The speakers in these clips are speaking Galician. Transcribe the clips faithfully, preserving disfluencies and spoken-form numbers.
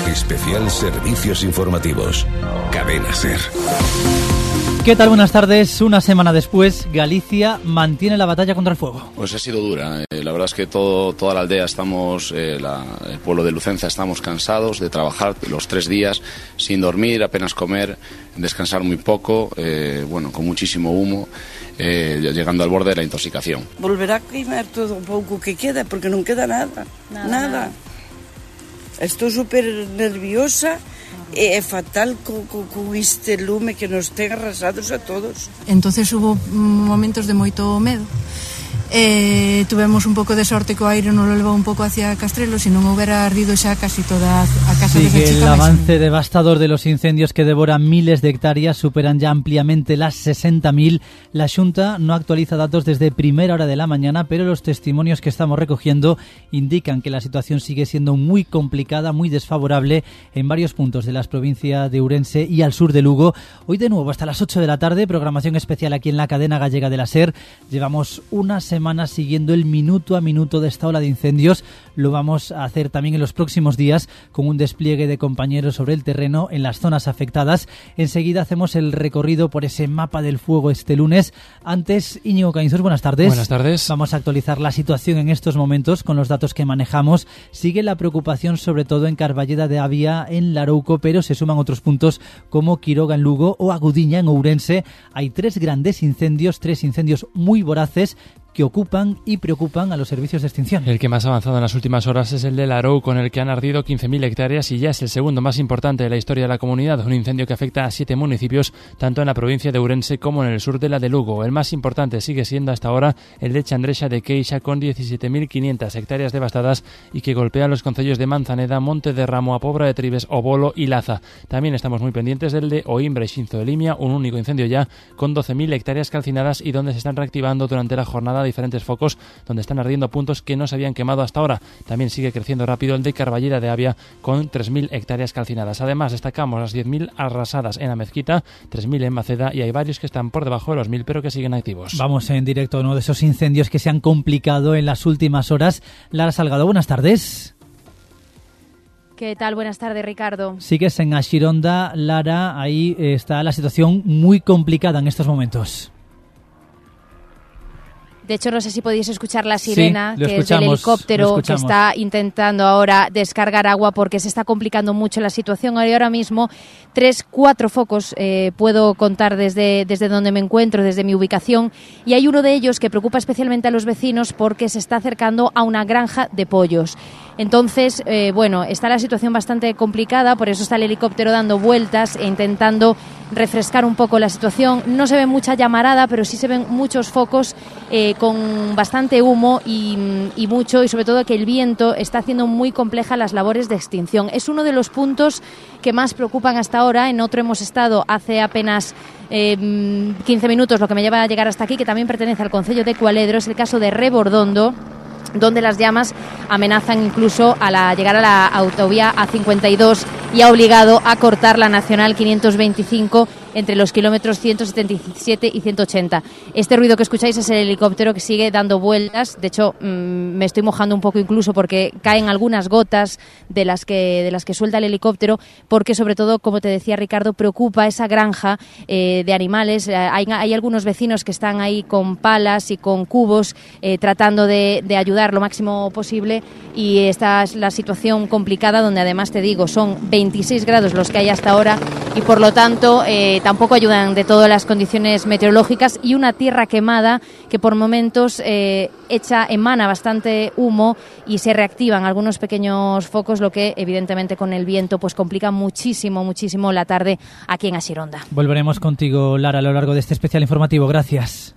Especial Servicios Informativos. Cadena SER. ¿Qué tal? Buenas tardes. Una semana después, Galicia mantiene la batalla contra el fuego. Pues ha sido dura. Eh, la verdad es que todo, toda la aldea estamos, eh, la, el pueblo de Lucenza estamos cansados de trabajar los tres días sin dormir, apenas comer, descansar muy poco, eh, bueno, con muchísimo humo, eh, llegando al borde de la intoxicación. Volverá a queimar todo un pouco que queda, porque non queda nada, nada. nada. Estou super nerviosa. É fatal co, co, co este lume que nos ten arrasados a todos. Entonces hubo momentos de moito medo. Eh, tuvemos un pouco de sorte que o aire non lo levou un pouco hacia Castrelo, se non houbera ardido xa casi toda a casa de Sigue Chica. El avance devastador de los incendios que devoran miles de hectáreas, superan ya ampliamente las sesenta mil. La Xunta no actualiza datos desde primera hora de la mañana, pero los testimonios que estamos recogiendo indican que la situación sigue siendo muy complicada, muy desfavorable en varios puntos de las provincias de Ourense y al sur de Lugo. Hoy de nuevo hasta las ocho de la tarde, programación especial aquí en la cadena gallega de la SER. Llevamos una semana semanas siguiendo el minuto a minuto de esta ola de incendios. Lo vamos a hacer también en los próximos días con un despliegue de compañeros sobre el terreno en las zonas afectadas. Enseguida hacemos el recorrido por ese mapa del fuego este lunes. Antes, Íñigo Caínzos, buenas tardes. Buenas tardes. Vamos a actualizar la situación en estos momentos con los datos que manejamos. Sigue la preocupación sobre todo en Carballeda de Avia, en Larouco, pero se suman otros puntos como Quiroga en Lugo o Agudiña en Ourense. Hay tres grandes incendios, tres incendios muy voraces que ocupan y preocupan a los servicios de extinción. El que más avanzado en las últimas horas es el de Larou, con el que han ardido quince mil hectáreas y ya es el segundo más importante de la historia de la comunidad, un incendio que afecta a siete municipios, tanto en la provincia de Ourense como en el sur de la de Lugo. El más importante sigue siendo hasta ahora el de Chandrexa de Queixa, con diecisiete mil quinientas hectáreas devastadas y que golpea los concellos de Manzaneda, Monte de Ramo, A Pobra de Tribes, Obolo y Laza. También estamos muy pendientes del de Oimbra y Xinzo de Limia, un único incendio ya, con doce mil hectáreas calcinadas y donde se están reactivando durante la jornada diferentes focos donde están ardiendo puntos que no se habían quemado hasta ahora. También sigue creciendo rápido el de Carballeda de Avia, con tres mil hectáreas calcinadas. Además, destacamos las diez mil arrasadas en la Mezquita, tres mil en Maceda, y hay varios que están por debajo de los mil pero que siguen activos. Vamos en directo a uno de esos incendios que se han complicado en las últimas horas. Lara Salgado, buenas tardes. ¿Qué tal? Buenas tardes, Ricardo. Sigues en Axironda, Lara, ahí está la situación muy complicada en estos momentos. De hecho, no sé si podéis escuchar la sirena, sí, que es del helicóptero que está intentando ahora descargar agua porque se está complicando mucho la situación. Ahora mismo, tres, cuatro focos eh, puedo contar desde, desde donde me encuentro, desde mi ubicación, y hay uno de ellos que preocupa especialmente a los vecinos porque se está acercando a una granja de pollos. Entonces, eh, bueno, está la situación bastante complicada, por eso está el helicóptero dando vueltas e intentando refrescar un poco la situación. No se ve mucha llamarada, pero sí se ven muchos focos eh, con bastante humo y, y mucho, y sobre todo que el viento está haciendo muy compleja las labores de extinción. Es uno de los puntos que más preocupan hasta ahora. En otro hemos estado hace apenas eh, quince minutos, lo que me lleva a llegar hasta aquí, que también pertenece al concello de Cualedro. Es el caso de Rebordondo, donde las llamas amenazan incluso a la, llegar a la autovía A cincuenta y dos y ha obligado a cortar la Nacional quinientos veinticinco entre los kilómetros ciento setenta y siete y ciento ochenta. Este ruido que escucháis es el helicóptero que sigue dando vueltas. De hecho, mmm, me estoy mojando un poco incluso porque caen algunas gotas de las que de las que suelta el helicóptero, porque sobre todo, como te decía Ricardo, preocupa esa granja eh, de animales. Eh, hay, hay algunos vecinos que están ahí con palas y con cubos eh, tratando de, de ayudar lo máximo posible, y esta es la situación complicada, donde además te digo, son veintiséis grados los que hay hasta ahora y por lo tanto eh, tampoco ayudan de todo las condiciones meteorológicas, y una tierra quemada que por momentos eh, echa, emana bastante humo y se reactivan algunos pequeños focos, lo que evidentemente con el viento pues complica muchísimo, muchísimo la tarde aquí en Asironda. Volveremos contigo, Lara, a lo largo de este especial informativo. Gracias.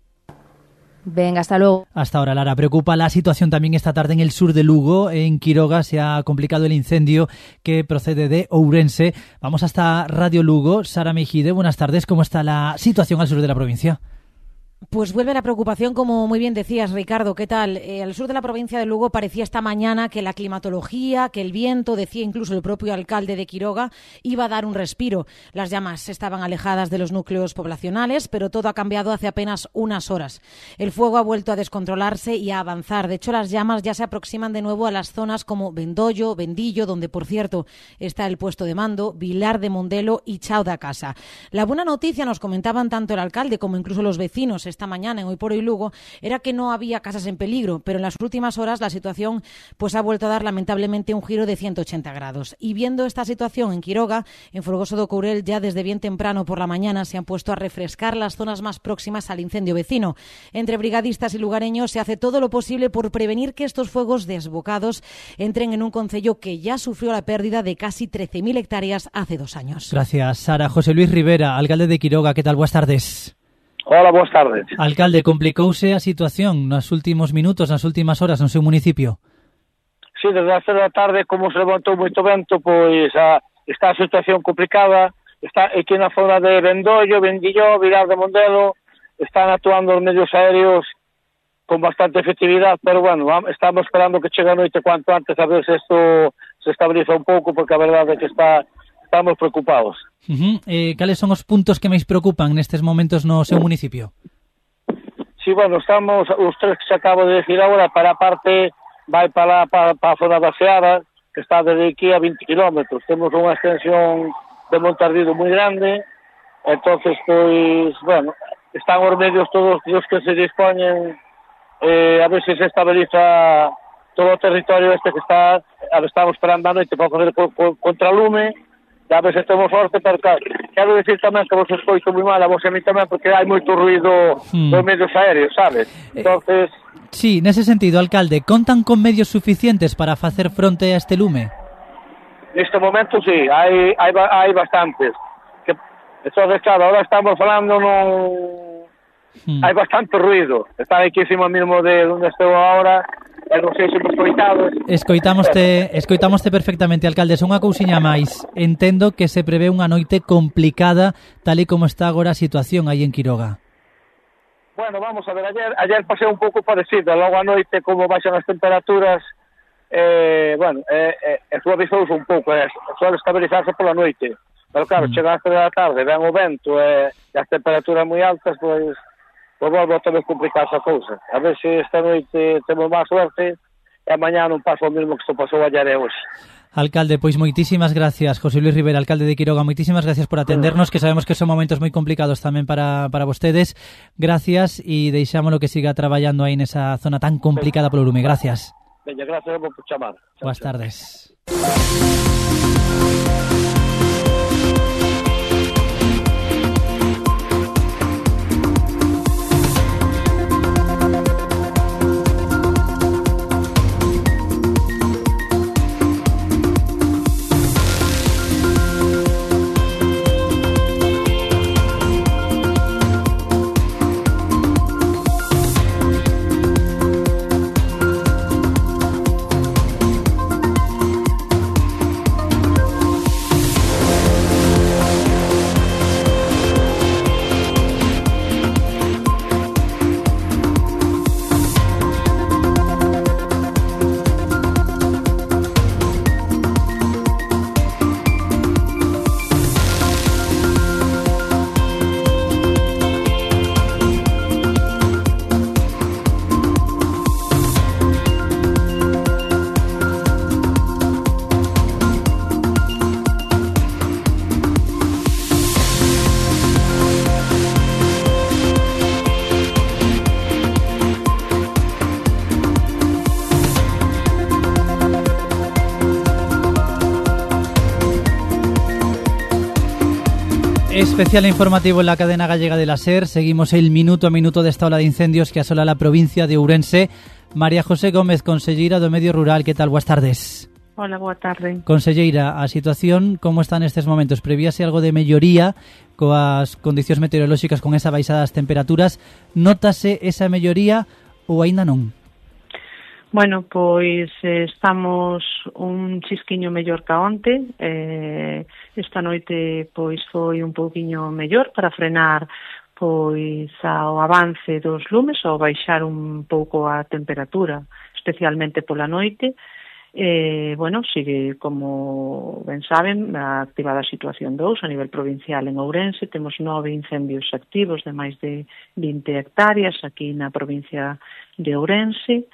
Venga, hasta luego. Hasta ahora, Lara. Preocupa la situación también esta tarde en el sur de Lugo. En Quiroga se ha complicado el incendio que procede de Ourense. Vamos hasta Radio Lugo. Sara Mejide, buenas tardes. ¿Cómo está la situación al sur de la provincia? Pues vuelve la preocupación, como muy bien decías, Ricardo. ¿Qué tal? Eh, al sur de la provincia de Lugo parecía esta mañana que la climatología, que el viento, decía incluso el propio alcalde de Quiroga, iba a dar un respiro. Las llamas estaban alejadas de los núcleos poblacionales, pero todo ha cambiado hace apenas unas horas. El fuego ha vuelto a descontrolarse y a avanzar. De hecho, las llamas ya se aproximan de nuevo a las zonas como Vendollo, Vendillo, donde, por cierto, está el puesto de mando, Vilar de Mondelo y Chao da Casa. La buena noticia, nos comentaban tanto el alcalde como incluso los vecinos esta mañana en Hoy por Hoy Lugo, era que no había casas en peligro, pero en las últimas horas la situación pues ha vuelto a dar lamentablemente un giro de ciento ochenta grados. Y viendo esta situación en Quiroga, en Folgoso do Courel, ya desde bien temprano por la mañana se han puesto a refrescar las zonas más próximas al incendio vecino. Entre brigadistas y lugareños se hace todo lo posible por prevenir que estos fuegos desbocados entren en un concello que ya sufrió la pérdida de casi trece mil hectáreas hace dos años. Gracias, Sara. José Luis Rivera, alcalde de Quiroga, ¿qué tal? Buenas tardes. Hola, boas tardes. Alcalde, complicouse a situación nos últimos minutos, nas últimas horas no seu municipio? Sí, desde as tres da tarde, como se levantou moito vento, pois a, está a situación complicada. Está aquí na zona de Vendollo, Vendillo, Vilar de Mondelo, están actuando os medios aéreos con bastante efectividade, pero bueno, estamos esperando que chegue a noite cuanto antes a ver se isto se estabiliza un pouco, porque a verdade é que está estamos preocupados. Uh-huh. Eh, cales son os puntos que máis preocupan nestes momentos no seu municipio? Sí, bueno, estamos os tres que se acabo de decir agora, para a parte vai para, para, para a zona da Seara, que está desde aquí a vinte kilómetros. Temos unha extensión de monte ardido moi grande, entonces, pois, bueno, están os medios todos os que se dispoñen, eh, a ver se se estabiliza todo o territorio este que está, estamos esperando a noite para fazer contralume, a ver se temos sorte, pero claro, quero dicir tamén que vos escoito moi mal a vos e a mí tamén, porque hai moito ruido hmm. dos medios aéreos, sabes? Entonces... Eh, sí, nese sentido, alcalde, contan con medios suficientes para facer fronte a este lume? Neste momento, sí, hai, hai, hai bastantes. Que, entonces, claro, ahora estamos falando non... Hmm. Hai bastante ruido. Está aquí encima mismo de onde estou agora... non sei se me escoitades. Escoitámoste, escoitámoste perfectamente, alcalde. Son unha cousiña máis. Entendo que se prevé unha noite complicada tal e como está agora a situación aí en Quiroga. Bueno, vamos a ver, ayer, ayer pasé un pouco parecido. Logo a noite, como baixan as temperaturas, eh, bueno, eh, eh, suavizouse un pouco, eh, suele estabilizarse pola noite. Pero claro, mm. chega a da tarde, ven o vento eh, e as temperaturas moi altas, pois... Pues, pois volve outra vez complicarse a cousa. A ver se esta noite temos máis suerte e amanhã non pasa o mesmo que se pasou ayer e hoxe. Alcalde, pois moitísimas gracias. José Luis Rivera, alcalde de Quiroga, moitísimas gracias por atendernos, que sabemos que son momentos moi complicados tamén para, para vostedes. Gracias e deixámoslo que siga traballando aí nesa zona tan complicada polo lume. Gracias. Veña, gracias por chamar. Boas tardes. Especial informativo en la cadena gallega de la SER. Seguimos el minuto a minuto desta ola de incendios que asola la provincia de Ourense. María José Gómez, conselleira do Medio Rural, que tal? Boas tardes. Hola, boa tarde. Conselleira, a situación como está nestes momentos? Prevíase algo de melloría coas condicións meteorolóxicas, con esa baixada das temperaturas? Nótase esa melloría ou aínda non? Bueno, pois eh, estamos un chisquiño mellor que onte. Eh, esta noite pois foi un pouquiño mellor para frenar pois ao avance dos lumes, ao baixar un pouco a temperatura, especialmente pola noite. Eh, bueno, sigue, como ben saben, a activada a situación dous a nivel provincial en Ourense. Temos nove incendios activos de máis de vinte hectáreas aquí na provincia de Ourense,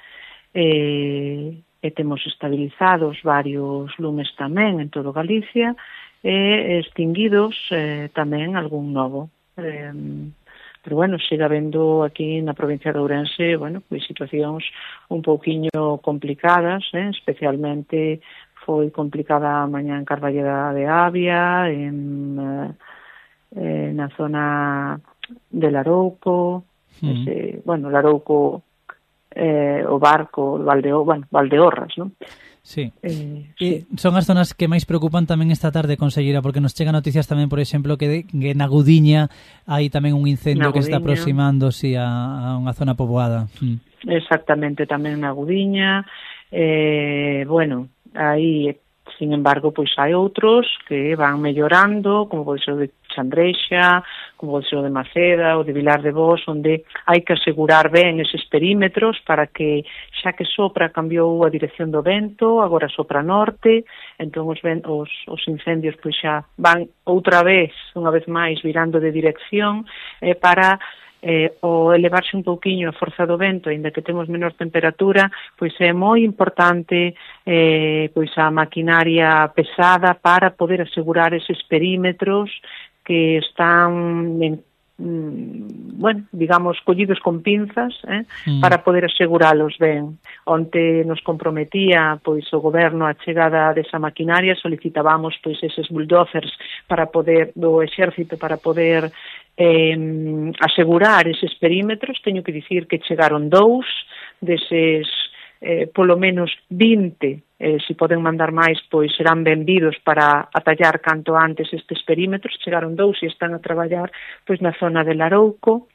eh, e temos estabilizados varios lumes tamén en todo Galicia, e extinguidos eh, tamén algún novo. Eh, pero bueno, sigue habendo aquí na provincia de Ourense, bueno, pois situacións un pouquiño complicadas, eh? Especialmente foi complicada a mañá en Carballeda de Avia, en, eh, na zona de Larouco, mm. ese, bueno, Larouco, eh, o Barco, Valdeo, bueno, Valdeorras, non? Sí. Eh, sí. Son as zonas que máis preocupan tamén esta tarde, conselleira, porque nos chegan noticias tamén, por exemplo, que, de, que na Gudiña hai tamén un incendio que está aproximando sí, a, a unha zona poboada. Mm. Exactamente, tamén na Gudiña. Eh, bueno, aí, sin embargo, pois hai outros que van mellorando, como pode ser o de Chandreixa, como pode ser o de Maceda, o de Vilar de Bos, onde hai que asegurar ben eses perímetros para que, xa que sopra, cambiou a dirección do vento, agora sopra norte, entón os, os, os incendios pois xa van outra vez, unha vez máis, virando de dirección, eh, para eh, o elevarse un pouquiño a forza do vento, ainda que temos menor temperatura, pois é moi importante eh, pois a maquinaria pesada para poder asegurar eses perímetros que están en, bueno, digamos, collidos con pinzas, eh, mm. para poder aseguralos ben. Onte nos comprometía pois o goberno a chegada desa maquinaria, solicitábamos pois eses bulldozers para poder do exército para poder eh, asegurar eses perímetros. Teño que dicir que chegaron dous deses eh, polo menos vinte, eh, se poden mandar máis, pois serán benvidos para atallar canto antes estes perímetros. Chegaron dous e están a traballar pois na zona de Larouco.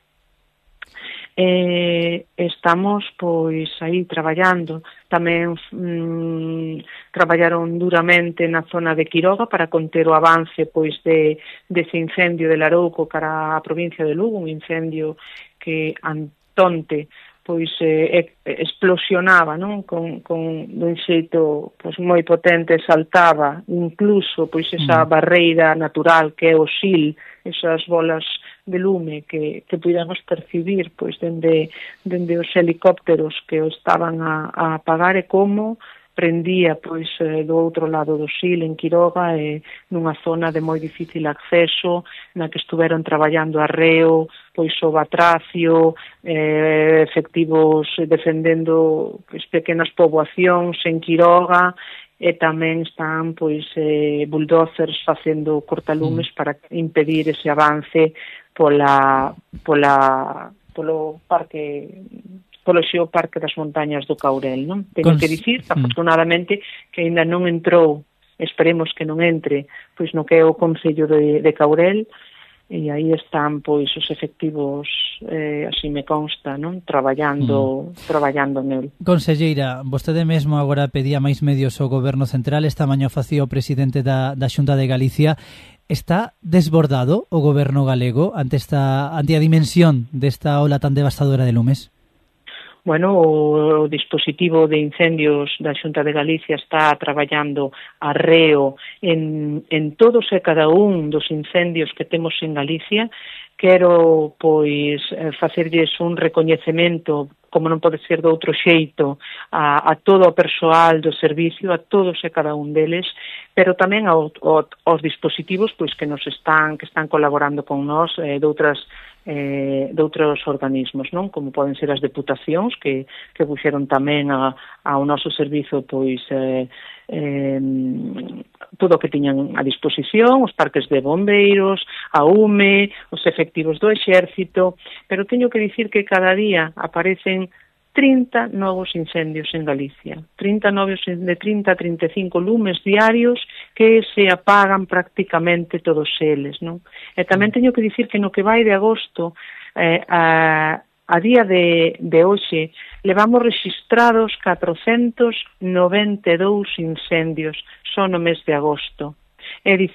Eh, estamos pois aí traballando. Tamén mm, traballaron duramente na zona de Quiroga para conter o avance pois de dese incendio de Larouco cara a provincia de Lugo, un incendio que antonte pois eh, explosionaba, non? Con, con dun xeito pois moi potente, saltaba incluso pois esa mm. barreira natural que é o xil, esas bolas de lume que, que pudemos percibir pois dende, dende os helicópteros que o estaban a, a apagar, e como prendía pois do outro lado do Sil, en Quiroga, e nunha zona de moi difícil acceso, na que estuveron traballando arreo, pois o Batracio, eh, efectivos defendendo pois pequenas poboacións en Quiroga, e tamén están pois eh, bulldozers facendo cortalumes mm. para impedir ese avance pola pola polo parque polo Xeoparque das Montañas do Caurel, non? Teño Cons... que dicir, afortunadamente, que aínda non entrou, esperemos que non entre, pois no que é o Concello de, de Caurel, e aí están pois os efectivos, eh, así me consta, non? Traballando, mm. traballando nel. Conselleira, vostede mesmo agora pedía máis medios ao Goberno Central, esta mañá facía o presidente da, da Xunta de Galicia. Está desbordado o Goberno galego ante esta ante a dimensión desta ola tan devastadora de lumes? Bueno, o dispositivo de incendios da Xunta de Galicia está traballando arreo en, en todos e cada un dos incendios que temos en Galicia. Quero, pois, facerlles un recoñecemento, como non pode ser de outro xeito, a, a todo o persoal do servicio, a todos e cada un deles, pero tamén ao, ao, aos dispositivos pois que nos están que están colaborando con nós eh, de outras eh, de outros organismos, non? Como poden ser as deputacións que, que puxeron tamén a, ao noso servizo pois eh, eh, todo o que tiñan a disposición, os parques de bombeiros, a U M E, os efectivos do exército, pero teño que dicir que cada día aparecen trinta novos incendios en Galicia, trinta novos de trinta a trinta e cinco lumes diarios que se apagan prácticamente todos eles, non? E tamén teño que dicir que no que vai de agosto, eh, a, a día de, de hoxe, levamos registrados catrocentos noventa e dous incendios só no mes de agosto. É dicir,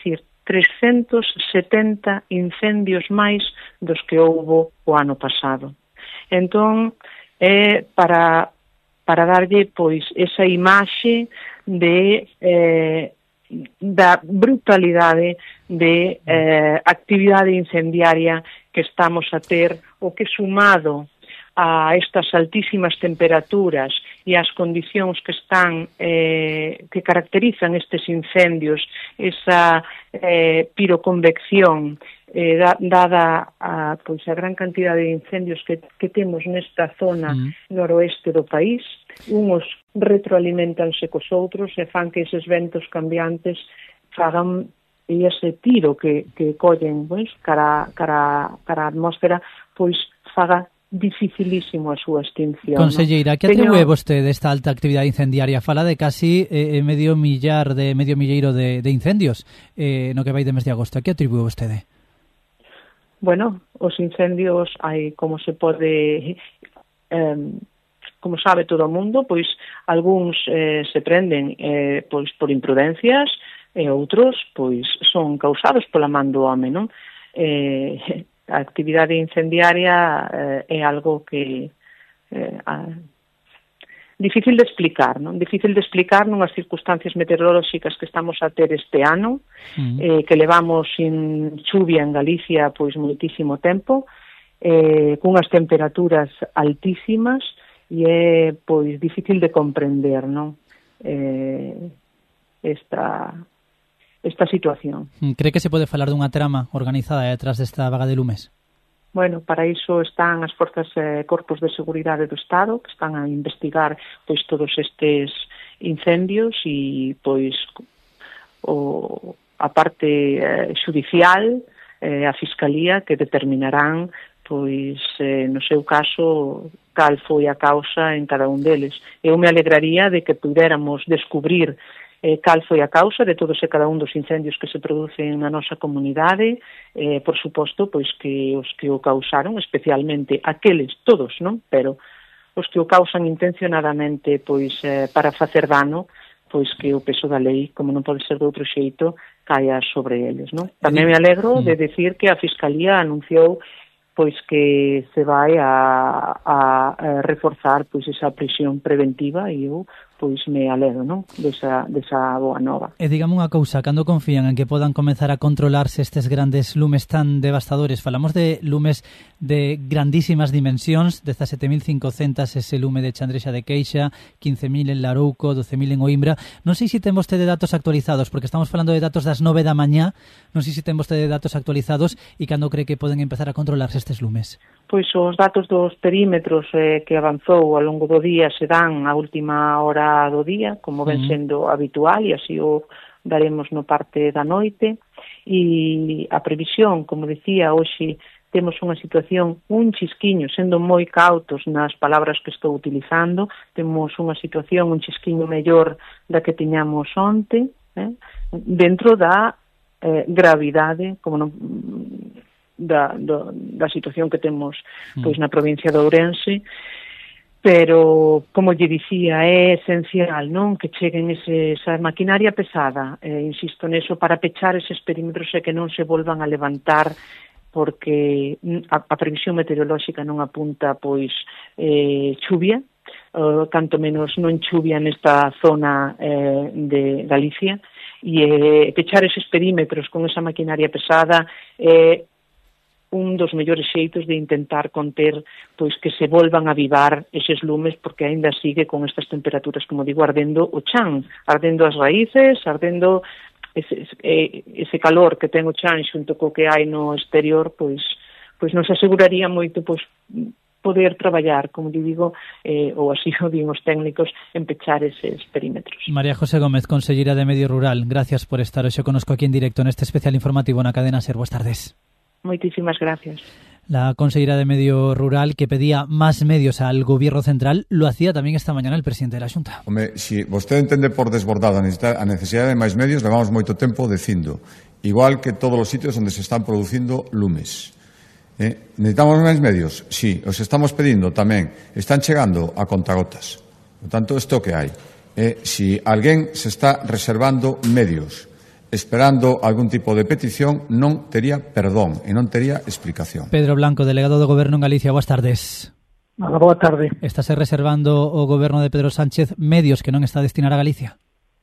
trescentos setenta incendios máis dos que houbo o ano pasado. Entón, é para, para darlle pois esa imaxe de eh, da brutalidade de eh, actividade incendiaria que estamos a ter, o que sumado a estas altísimas temperaturas e as condicións que están eh, que caracterizan estes incendios, esa eh, piroconvección eh, da, dada a, pois, a gran cantidad de incendios que, que temos nesta zona mm. noroeste do país, unos retroalimentanse cos outros e fan que eses ventos cambiantes fagan e ese tiro que, que collen pois, cara, cara, cara a atmósfera pois faga dificilísimo a súa extinción. Conselleira, ¿no? que atribúe vostede esta alta actividade incendiaria? Fala de casi eh, medio millar de medio milleiro de, de incendios eh, no que vai de mes de agosto. A que atribúe vostede? Bueno, os incendios hai como se pode eh, como sabe todo o mundo, pois algúns eh, se prenden eh, pois por imprudencias e outros pois son causados pola man do home, non? Eh, a actividade incendiaria eh, é algo que eh, a, difícil de explicar, non? Difícil de explicar nunhas circunstancias meteorolóxicas que estamos a ter este ano, mm. eh, que levamos sin chuvia en Galicia pois moitísimo tempo, eh, cunhas temperaturas altísimas, e é pois difícil de comprender, non? Eh, esta esta situación. Cree que se pode falar dunha trama organizada detrás desta vaga de lumes? Bueno, para iso están as forzas e eh, corpos de seguridade do Estado que están a investigar pois todos estes incendios e pois o, a parte eh, judicial, eh, a Fiscalía que determinarán pois eh, no seu caso cal foi a causa en cada un deles. Eu me alegraría de que pudéramos descubrir Eh, cal foi a causa de todos e cada un dos incendios que se producen na nosa comunidade, eh, por suposto, pois que os que o causaron, especialmente aqueles, todos, non? Pero os que o causan intencionadamente, pois, eh, para facer dano, pois que o peso da lei, como non pode ser de outro xeito, caia sobre eles, non? Tamén me alegro de decir que a Fiscalía anunciou pois que se vai a, a, a reforzar pois esa prisión preventiva e eu pois me alegro, non? Desa, desa boa nova. E digamos unha cousa, cando confían en que podan comenzar a controlarse estes grandes lumes tan devastadores? Falamos de lumes de grandísimas dimensións, dezasete mil cincocentos ese lume de Chandrexa de Queixa, quince mil en Larouco, doce mil en Oimbra. Non sei se ten vostede datos actualizados, porque estamos falando de datos das nove da mañá, non sei se ten vostede datos actualizados e cando cree que poden empezar a controlarse estes lumes. Pois os datos dos perímetros eh, que avanzou ao longo do día se dan a última hora do día, como ven sendo habitual, e así o daremos no parte da noite. E a previsión, como decía, hoxe temos unha situación un chisquiño, sendo moi cautos nas palabras que estou utilizando, temos unha situación un chisquiño mellor da que tiñamos onte, eh, dentro da eh, gravidade, como non... Da, da, da situación que temos pois na provincia de Ourense, pero como lle dicía, é esencial, non, que cheguen ese, esa maquinaria pesada, eh, insisto neso, para pechar eses perímetros e que non se volvan a levantar, porque a, a previsión meteorolóxica non apunta pois eh, chuvia, uh, tanto menos non chuvia nesta zona eh, de Galicia, e eh, pechar eses perímetros con esa maquinaria pesada é eh, un dos mellores xeitos de intentar conter pois que se volvan a avivar eses lumes, porque aínda sigue con estas temperaturas, como digo, ardendo o chan, ardendo as raíces, ardendo ese, ese calor que ten o chan xunto co que hai no exterior, pois pois nos aseguraría moito pois poder traballar, como digo, eh, ou así o din os técnicos, en pechar eses perímetros. María José Gómez, consellera de Medio Rural, gracias por estar hoxe conosco aquí en directo neste especial informativo na cadena SER. Boas tardes. Moitísimas gracias. La consellera de Medio Rural, que pedía más medios al gobierno central, lo hacía también esta mañana el presidente de la Xunta. Home, si vostede entende por desbordado a necesidade de máis medios, levamos moito tempo dicindo, igual que todos os sitios onde se están producindo lumes. Eh? Necesitamos máis medios? Sí, os estamos pedindo tamén. Están chegando a contagotas. Por tanto, isto que hai. Eh, si alguén se está reservando medios esperando algún tipo de petición, non tería perdón e non tería explicación. Pedro Blanco, delegado do Goberno en Galicia, boas tardes. Hola, boa tarde. Estáse reservando o Goberno de Pedro Sánchez medios que non está a destinar a Galicia?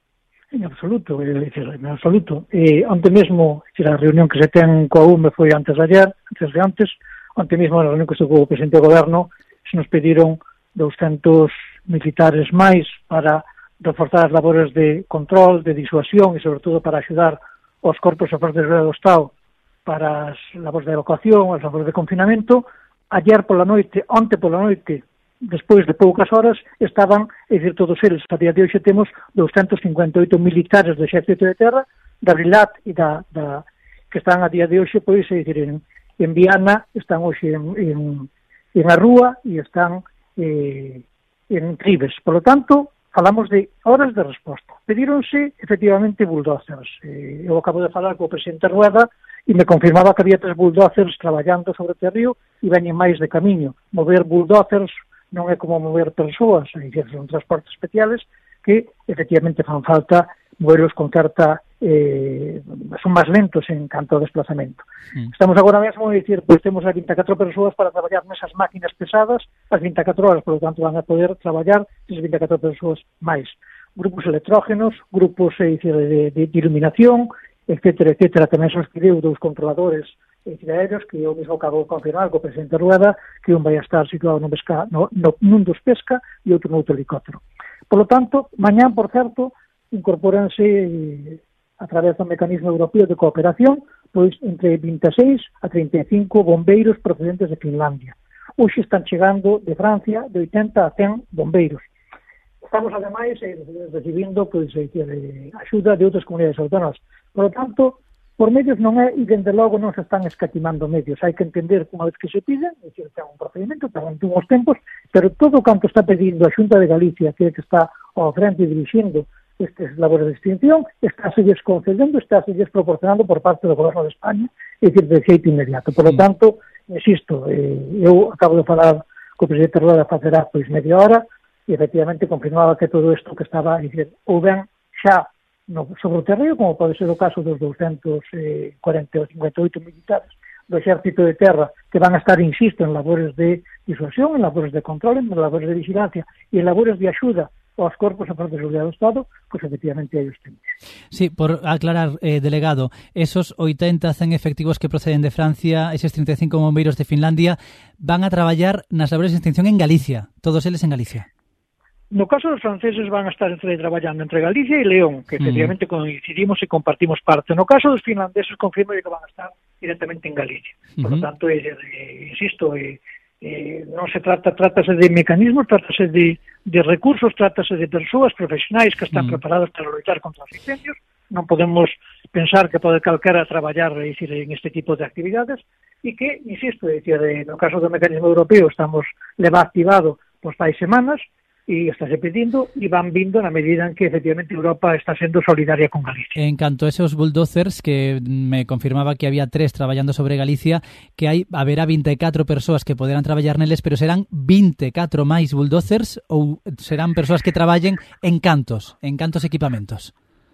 En absoluto, en absoluto. E onte mesmo, a reunión que se ten coa U M E foi antes de ayer, antes de antes, onte mesmo na reunión que se co presidente do Goberno se nos pediron douscentos militares máis para reforzar as labores de control, de disuasión e, sobre todo, para axudar os corpos e forzas de seguridade do Estado para as labores de evacuación, as labores de confinamento. Ayer pola noite, onte pola noite, despois de poucas horas, estaban, é dicir, todos eles. A día de hoxe temos doscientos cincuenta e oito militares do Exército de Terra, da Brilat e da, da que están a día de hoxe, pois, é dicir, en, en Viana, están hoxe en, en, en a Rúa e están eh, en Cribes. Por lo tanto, falamos de horas de resposta. Pedíronse, efectivamente, bulldozers. Eh, eu acabo de falar co presidente Rueda e me confirmaba que había tres bulldozers traballando sobre o río e veñen máis de camiño. Mover bulldozers non é como mover persoas, é dicir, son transportes especiales que, efectivamente, fan falta moverlos con certa... Eh, son máis lentos en canto ao desplazamento. Mm. Estamos agora mesmo a dicir, pois temos as vinte e catro persoas para traballar nesas máquinas pesadas as vinte e catro horas, por lo tanto van a poder traballar esas vinte e catro persoas máis. Grupos electrógenos, grupos é dicir, de, de, de iluminación, etcétera, etcétera. Tamén son escribeu dos controladores é dicir, aéreos, que eu mesmo acabo de confirmar co presidente Rueda, que un vai a estar situado no, pesca, no, no, nun dos pesca e outro no outro helicóptero. Por lo tanto, mañán, por certo, incorporanse eh, a través do mecanismo europeo de cooperación, pois entre vinte e seis a trinta e cinco bombeiros procedentes de Finlandia. Hoxe están chegando de Francia de oitenta a cen bombeiros. Estamos, ademais, eh, recibindo pois, eh, axuda de outras comunidades autónomas. Por lo tanto, por medios non é, e dende logo non se están escatimando medios. Hai que entender que unha vez que se piden, é dicir, ten un procedimento, ten uns tempos, pero todo o canto está pedindo a Xunta de Galicia, que é que está ao frente dirixindo estes labores de extinción, está se lles concedendo, está se lles proporcionando por parte do Goberno de España, é dicir, de xeito inmediato. Por lo tanto, insisto, eh, eu acabo de falar co presidente Rueda facerá pois media hora e efectivamente confirmaba que todo isto que estaba, é dicir, ou ben xa no, sobre o terreo, como pode ser o caso dos doscientos cuarenta ou cincuenta e oito militares do Exército de Terra, que van a estar, insisto, en labores de disuasión, en labores de control, en labores de vigilancia e en labores de axuda aos corpos a parte de seguridade do Estado, pois efectivamente hai os temos. Sí, por aclarar, eh, delegado, esos oitenta, cen efectivos que proceden de Francia, eses trinta e cinco bombeiros de Finlandia, van a traballar nas labores de extinción en Galicia, todos eles en Galicia. No caso dos franceses van a estar entre, traballando entre Galicia e León, que efectivamente mm. coincidimos e compartimos parte. No caso dos finlandeses, confirmo que van a estar directamente en Galicia. Por lo mm-hmm. tanto, eh, eh, insisto, eh, eh, non se trata, trátase de mecanismos, trátase de, de recursos, trátase de persoas profesionais que están mm. preparadas para loitar contra os incendios. Non podemos pensar que pode calquera traballar decir, en este tipo de actividades e que, insisto, decir, no caso do mecanismo europeo estamos leva activado pois fai semanas e estáse pedindo e van vindo na medida en que efectivamente Europa está sendo solidaria con Galicia. En canto a esos bulldozers, que me confirmaba que había tres traballando sobre Galicia, que hai haberá vinte e catro persoas que poderán traballar neles, pero serán vinte e catro máis bulldozers ou serán persoas que traballen en cantos, en cantos equipamentos?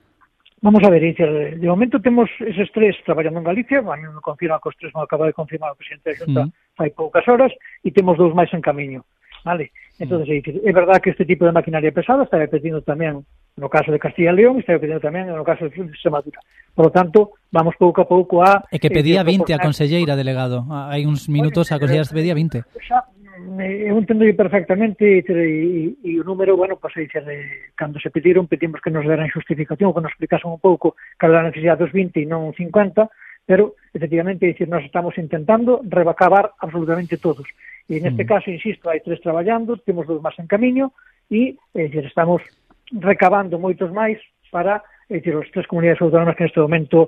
Vamos a ver, de momento temos eses tres traballando en Galicia, a mí me confirma que os tres me acaba de confirmar o presidente da Xunta mm. fai poucas horas, e temos dous máis en camiño. Vale, entonces mm. é verdad que este tipo de maquinaria pesada está pedindo tamén no caso de Castilla e León, está pedindo tamén no caso de Extremadura. Por lo tanto, vamos pouco a pouco a... É que pedía vinte a conselleira, delegado. Hai uns minutos a conselleira pedía vinte. Xa, eu entendo perfectamente e, e, e o número, bueno, pues, dice, de, cando se pediron, pedimos que nos deran xustificación, que nos explicasen un pouco cal era a necesidade dos vinte e non cincuenta, pero, efectivamente, dicir, nós estamos intentando rebacabar absolutamente todos. E neste mm. caso, insisto, hai tres traballando, temos dous máis en camiño e eh, estamos recabando moitos máis para eh, as tres comunidades autónomas que neste momento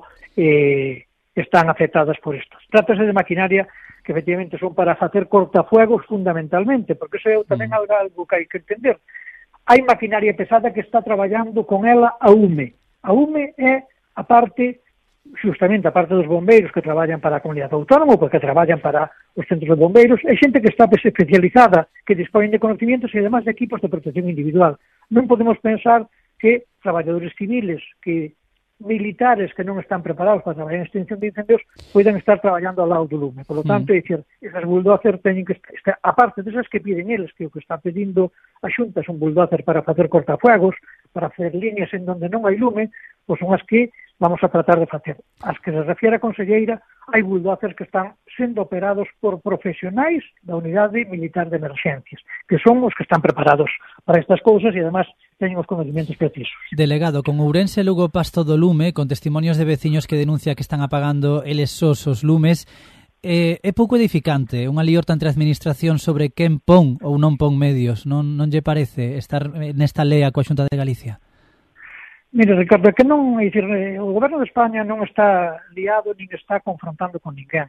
eh, están afectadas por isto. Trátase de maquinaria que efectivamente son para facer cortafuegos fundamentalmente, porque iso é tamén mm. algo que hai que entender. Hai maquinaria pesada que está traballando con ela a U M E. A U M E é a parte justamente a parte dos bombeiros que traballan para a comunidade autónoma, porque traballan para os centros de bombeiros, é xente que está especializada, que dispoñen de conocimientos e además de equipos de protección individual. Non podemos pensar que traballadores civiles que militares que non están preparados para traballar en extinción de incendios poden estar traballando ao lado do lume. Por lo tanto, mm. é dicir, esas bulldozer teñen que estar, aparte desas que piden eles, que o que está pedindo a Xunta é un bulldozer para facer cortafuegos, para facer líneas en donde non hai lume, pois son as que vamos a tratar de facer. As que se refiere a conselleira, hai bulldozers que están sendo operados por profesionais da Unidade Militar de Emergencias, que son os que están preparados para estas cousas e, además, teñen os conocimientos precisos. Delegado, con Ourense, Lugo, Pasto do Lume, con testimonios de veciños que denuncia que están apagando eles sós os lumes, eh, é pouco edificante unha liorta entre a Administración sobre quen pon ou non pon medios. Non, non lle parece estar nesta lea coa Xunta de Galicia? Mire, Ricardo, que non, é dicir, o Goberno de España non está liado nin está confrontando con ninguén.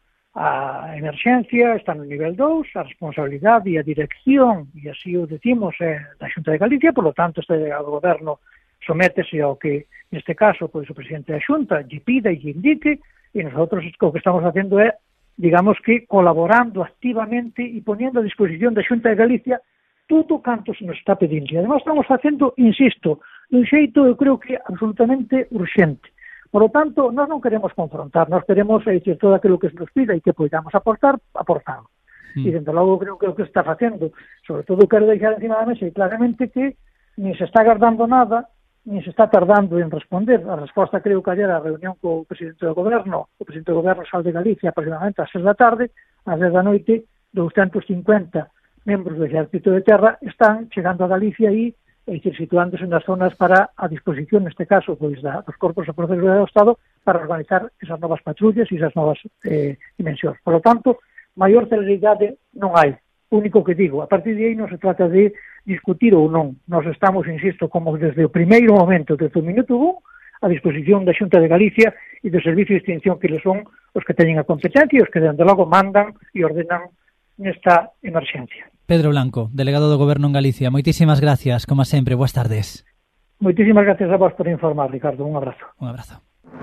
A emerxencia está no nivel dous, a responsabilidade e a dirección, e así o decimos, é da Xunta de Galicia, por lo tanto, este delegado do Goberno sométese ao que, neste caso, pois o presidente da Xunta lle pida e lle indique, e nosotros o que estamos facendo é, digamos que, colaborando activamente e poniendo a disposición da Xunta de Galicia todo canto se nos está pedindo. E además estamos facendo, insisto, dun xeito, eu creo que absolutamente urxente. Por lo tanto, nós non queremos confrontar, nós queremos, é dicir, todo aquilo que se nos pida e que podamos aportar, aportar. Mm. E, dentro logo, creo que o que está facendo, sobre todo, quero deixar encima da mesa, e claramente que nin se está agardando nada, nin se está tardando en responder. A resposta, creo que ayer, a reunión co presidente do Goberno, o presidente do Goberno sal de Galicia, aproximadamente ás seis da tarde, ás dez da noite, doscientos cincuenta membros do Exército de Terra están chegando a Galicia e, é dicir, situándose nas zonas para a disposición, neste caso, pois, da, dos corpos e procesos do Estado para organizar esas novas patrullas e esas novas eh, dimensións. Por lo tanto, maior celeridade non hai. O único que digo, a partir de aí non se trata de discutir ou non. Nós estamos, insisto, como desde o primeiro momento, desde o minuto un, a disposición da Xunta de Galicia e do Servicio de Extinción, que son os que teñen a competencia e os que, dende logo, mandan e ordenan nesta emerxencia. Pedro Blanco, delegado do Goberno en Galicia, moitísimas gracias, como sempre, boas tardes. Moitísimas gracias a vos por informar, Ricardo, un abrazo. Un abrazo.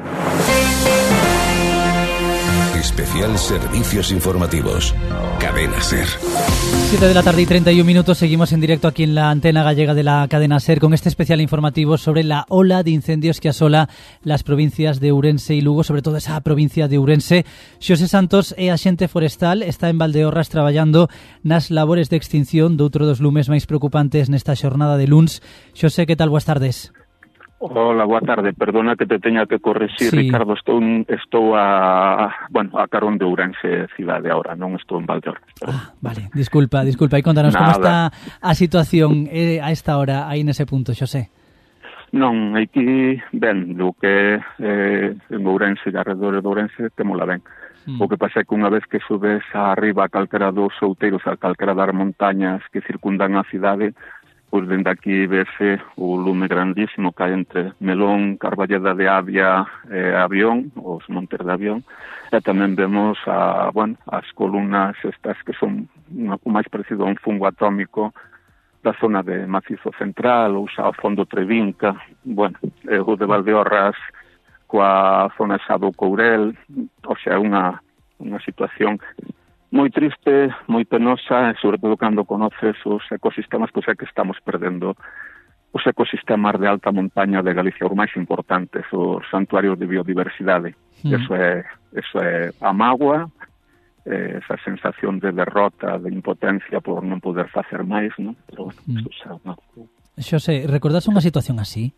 Especial Servicios Informativos. Cadena SER. siete de la tarde y treinta y un minutos. Seguimos en directo aquí en la antena gallega de la cadena SER con este especial informativo sobre la ola de incendios que asola las provincias de Ourense y Lugo, sobre todo esa provincia de Ourense. Xosé Santos é axente forestal, está en Valdeorras traballando nas labores de extinción doutro dos lumes máis preocupantes nesta xornada de luns. Xosé, que tal? Boas tardes. Hola, boa tarde. Perdona que te teña que correxir, sí. Ricardo, estou estou a, bueno, a carón de Ourense cidade agora, non estou en Valdeorras. Ah, vale, disculpa, disculpa. E contanos como está a situación eh, a esta hora aí nese punto, Xosé. Non, aquí ben, do que eh, en Ourense e alrededor de Ourense temola ben. Mm. O que pasa é que unha vez que subes arriba a calquera dos outeiros, a calquera das montañas que circundan a cidade, pois dende aquí vese o lume grandísimo que hai entre Melón, Carballeda de Avia e Avión, os montes de Avión, e tamén vemos a, bueno, as columnas estas que son o máis parecido a un fungo atómico da zona de Macizo Central, ou xa ao fondo Trevinca, bueno, e o de Valdeorras coa zona xa do Courel, ou xa unha, unha situación moi triste, moi penosa, e sobre todo cando conoces os ecosistemas, pois é que estamos perdendo os ecosistemas de alta montaña de Galicia, os máis importantes, os santuarios de biodiversidade. Mm. Eso é, eso é a mágoa, eh, esa sensación de derrota, de impotencia por non poder facer máis, non? Pero, bueno, mm. xa, no. Xosé, recordás unha situación así?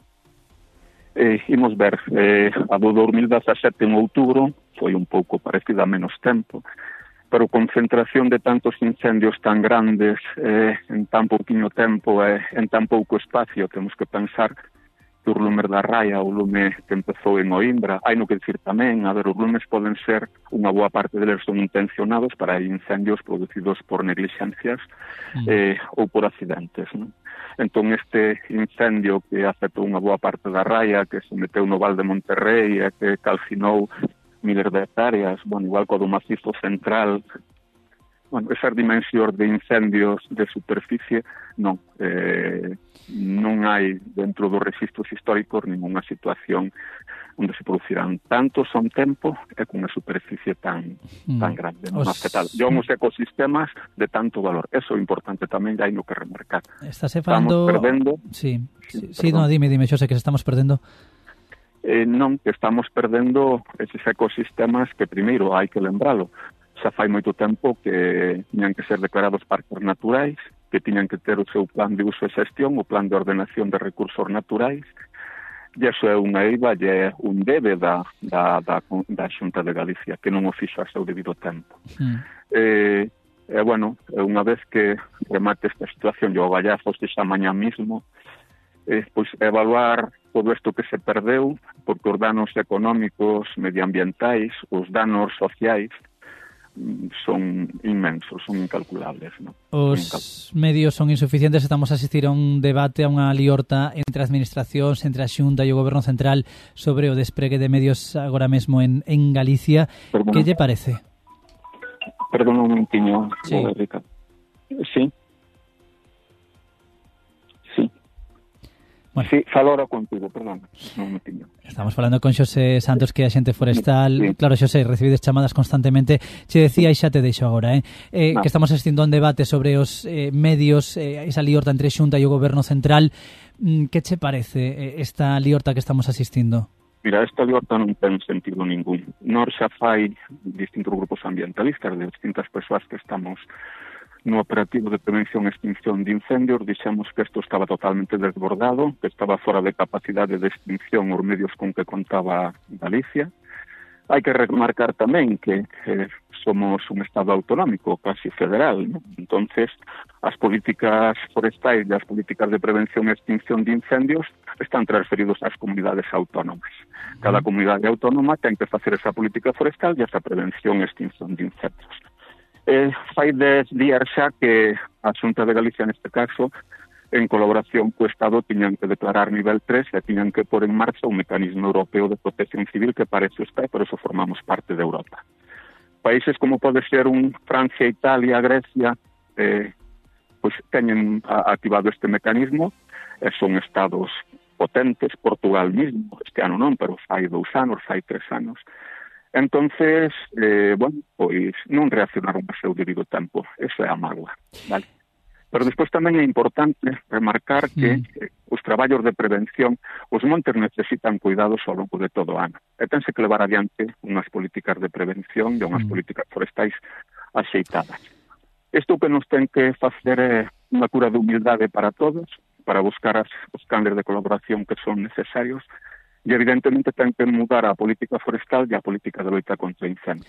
Eh, imos ver, eh, a do dos mil dezasete en outubro foi un pouco parecida a menos tempo, pero concentración de tantos incendios tan grandes eh, en tan pouquiño tempo e eh, en tan pouco espacio, temos que pensar que o lume da Raia, o lume que empezou en Oimbra, hai no que dicir tamén, a ver, os lumes poden ser, unha boa parte deles son intencionados para incendios producidos por negligencias mm. eh, ou por accidentes, non? Entón este incendio que afectou unha boa parte da Raia, que se meteu no Val de Monterrey e que calcinou miles de hectáreas, bueno, igual co do Macizo Central, bueno, esas dimensións de incendios de superficie, non, eh, non hai dentro dos registros históricos ninguna situación onde se producirán tantos a un tempo e con unha superficie tan mm. tan grande, non afectada. E uns ecosistemas de tanto valor. Eso é importante tamén, hai no que remarcar. Estás falando... Estamos perdendo... Sí, sí, sí, sí no, dime, dime, yo sé que estamos perdendo... eh, non que estamos perdendo eses ecosistemas que primeiro hai que lembralo. Xa fai moito tempo que tiñan que ser declarados parques naturais, que tiñan que ter o seu plan de uso e xestión, o plan de ordenación de recursos naturais, e iso é unha eiva e é un debe da, da, da, da Xunta de Galicia, que non o fixo a seu debido tempo. Mm. E, e, bueno, unha vez que remate esta situación, yo vallazo xa mañá mismo, eh, pois evaluar todo isto que se perdeu, porque os danos económicos, medioambientais, os danos sociais, son inmensos, son incalculables, ¿no? Os Incalcul medios son insuficientes, estamos a asistir a un debate, a unha liorta entre administracións, entre a Xunta e o Goberno Central sobre o despregue de medios agora mesmo en, en Galicia. Perdón. Que lle parece? Perdón un momentiño, sí. Ricardo. Sí. Sí. Bueno. Sí, falo ahora contigo, perdón, non me tiño. Estamos falando con Xosé Santos, que é axente forestal. Sí. Claro, Xosé, recibides chamadas constantemente. Che decía, e xa te deixo agora, eh, eh no. que estamos asistindo a un debate sobre os eh, medios, eh, esa liorta entre Xunta e o Goberno Central. Mm, que che parece eh, esta liorta que estamos asistindo? Mira, esta liorta non ten sentido ningún. Nor xa fai distintos grupos ambientalistas, de distintas persoas que estamos no operativo de prevención e extinción de incendios, dixemos que isto estaba totalmente desbordado, que estaba fora de capacidade de extinción os medios con que contaba Galicia. Hai que remarcar tamén que eh, somos un estado autonómico, casi federal, ¿no? Entonces, as políticas forestais e as políticas de prevención e extinción de incendios están transferidos ás comunidades autónomas. Cada comunidade autónoma ten que facer esa política forestal e esa prevención e extinción de incendios. Eh, fai dez días xa que a Xunta de Galicia, neste caso, en colaboración co Estado, tiñan que declarar nivel tres e tiñan que pôr en marcha un mecanismo europeo de protección civil que para eso está e por eso formamos parte de Europa. Países como pode ser un Francia, Italia, Grecia, eh, pois teñen activado este mecanismo, e son estados potentes, Portugal mismo, este ano non, pero fai dous anos, fai tres anos. Entonces, eh, bueno, pois non reaccionaron a seu debido tempo. Eso é a mágoa, vale? Pero despois tamén é importante remarcar que eh, os traballos de prevención, os montes necesitan cuidados ao longo de todo o ano. E tense que levar adiante unhas políticas de prevención e unhas mm. políticas forestais axeitadas. Isto que nos ten que facer é unha cura de humildade para todos, para buscar as, os canles de colaboración que son necesarios, e evidentemente ten que mudar a política forestal e a política de loita contra incendios.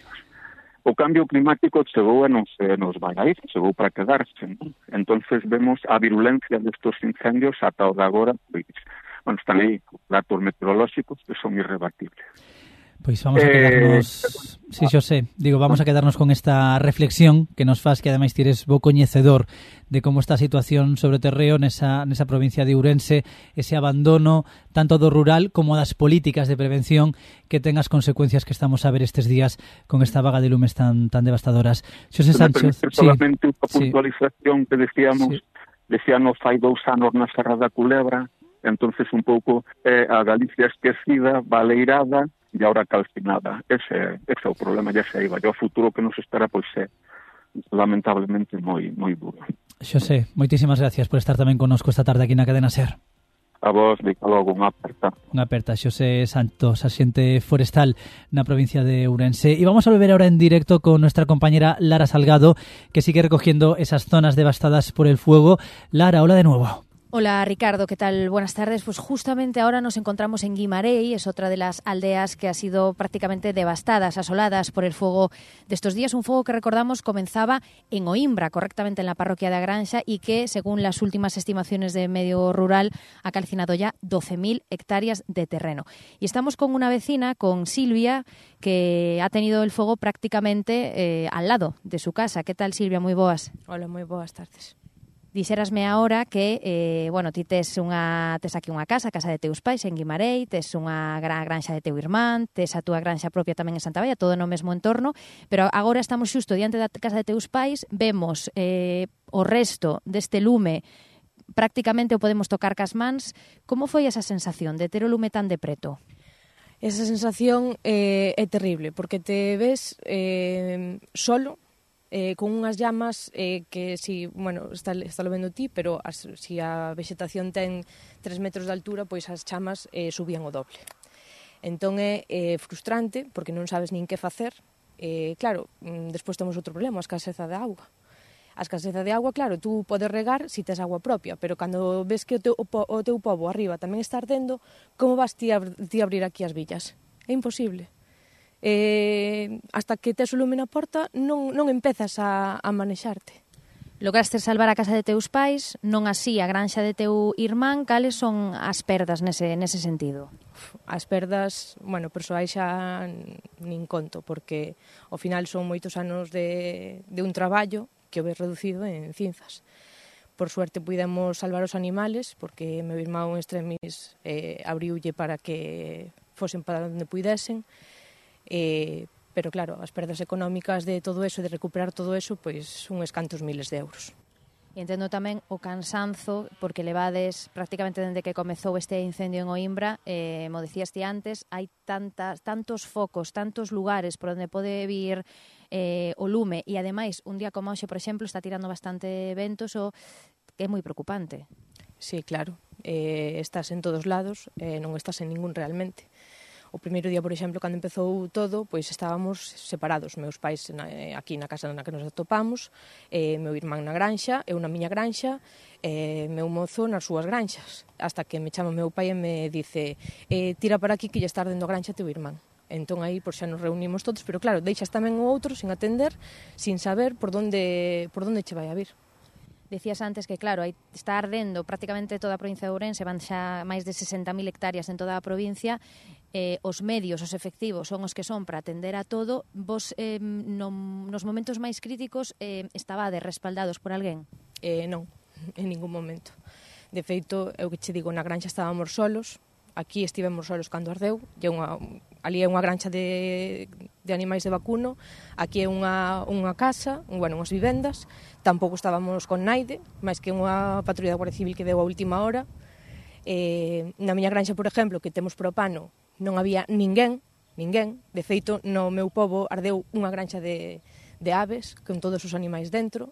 O cambio climático chegou e non se nos vai a ir, chegou para quedarse, ¿no? Entonces vemos a virulencia destos incendios ata o de agora, pois, bueno, están aí datos meteorolóxicos que son irrebatibles. Pois vamos a quedarnos, eh, sí, Xosé, digo, vamos a quedarnos con esta reflexión que nos faz, que ademais tires bo coñecedor de como está a situación sobre o terreo nesa, nesa provincia de Ourense, ese abandono tanto do rural como das políticas de prevención que ten as consecuencias que estamos a ver estes días con esta vaga de lumes tan tan devastadoras. Xosé Sánchez, solamente sí, unha puntualización sí. que decíamos, sí. decíamos fai dous anos na Serra da Culebra, entonces un pouco eh, a Galicia esquecida, baleirada, e agora calcinada. Ese, ese é o problema, e ese iba. E o futuro que nos espera, pois é lamentablemente moi moi duro. Xosé, moitísimas gracias por estar tamén connosco esta tarde aquí na Cadena SER. A vos, dica logo, unha aperta. Unha aperta, Xosé Santos, axente forestal na provincia de Ourense. E vamos a volver ahora en directo con nuestra compañera Lara Salgado, que sigue recogiendo esas zonas devastadas por el fuego. Lara, hola de nuevo. Hola Ricardo, ¿qué tal? Buenas tardes. Pues justamente ahora nos encontramos en Guimarei, es otra de las aldeas que ha sido prácticamente devastadas, asoladas por el fuego de estos días. Un fuego que recordamos comenzaba en Oimbra, correctamente en la parroquia de Agranxa, y que, según las últimas estimaciones de Medio Rural, ha calcinado ya doce mil hectáreas de terreno. Y estamos con una vecina, con Silvia, que ha tenido el fuego prácticamente eh, al lado de su casa. ¿Qué tal, Silvia? Muy boas. Hola, moi boas tardes. Dixérasme agora que, eh, bueno, ti tes, unha, tes aquí unha casa, a casa de teus pais en Guimarei, tes unha gran granxa de teu irmán, tes a túa granxa propia tamén en Santa Baia, todo no mesmo entorno, pero agora estamos xusto diante da casa de teus pais, vemos eh, o resto deste lume, prácticamente o podemos tocar cas mans. Como foi esa sensación de ter o lume tan de preto? Esa sensación eh, é terrible, porque te ves eh, solo, Eh, con unhas llamas eh, que si, bueno, está, está lo vendo ti, pero as, si a vegetación ten tres metros de altura, pois as chamas eh, subían o doble. Entón é eh, frustrante porque non sabes nin que facer. Eh, claro, despois temos outro problema, a escaseza de auga. A escaseza de agua, claro, tú podes regar si tes agua propia, pero cando ves que o teu, o teu pobo arriba tamén está ardendo, como vas ti a, ti a abrir aquí as villas? É imposible. Eh, hasta que tes o lume na porta non, non empezas a, a manexarte. Lograste salvar a casa de teus pais, non así a granxa de teu irmán. Cales son as perdas nese, nese sentido? As perdas, bueno, persoais xa nin conto, porque ao final son moitos anos de, de un traballo que o ves reducido en cinzas. Por suerte puidemos salvar os animales, porque meu irmán extremis eh, abriulle para que fosen para onde puidesen, eh, pero claro, as perdas económicas de todo eso, de recuperar todo eso, pois uns cantos miles de euros. E entendo tamén o cansanzo, porque levades prácticamente dende que comezou este incendio en Oimbra, eh, mo decías ti antes, hai tantas, tantos focos, tantos lugares por onde pode vir eh, o lume, e ademais, un día como hoxe, por exemplo, está tirando bastante vento, so que é moi preocupante. Sí, claro, eh, estás en todos lados, eh, non estás en ningún realmente. O primeiro día, por exemplo, cando empezou todo, pois estábamos separados, meus pais na, aquí na casa na que nos atopamos, eh, meu irmán na granxa, eu na miña granxa, eh, meu mozo nas súas granxas, hasta que me chama meu pai e me dice eh, tira para aquí que lle está ardendo a granxa teu irmán. Entón aí por xa nos reunimos todos, pero claro, deixas tamén o outro sin atender, sin saber por onde, por onde che vai a vir. Decías antes que, claro, aí está ardendo prácticamente toda a provincia de Ourense, van xa máis de sesenta mil hectáreas en toda a provincia, eh, os medios, os efectivos son os que son para atender a todo. Vos, eh, no, nos momentos máis críticos, eh, estabades respaldados por alguén? Eh, non, en ningún momento. De feito, eu que che digo, na granxa estábamos solos, aquí estivemos solos cando ardeu, e unha, ali é unha granxa de, de animais de vacuno, aquí é unha, unha casa, bueno, unhas vivendas, tampouco estábamos con naide, máis que unha patrulla da Guardia Civil que deu a última hora. Eh, na miña granxa, por exemplo, que temos propano, non había ninguén, ninguén, de feito, no meu pobo ardeu unha granxa de, de aves, con todos os animais dentro,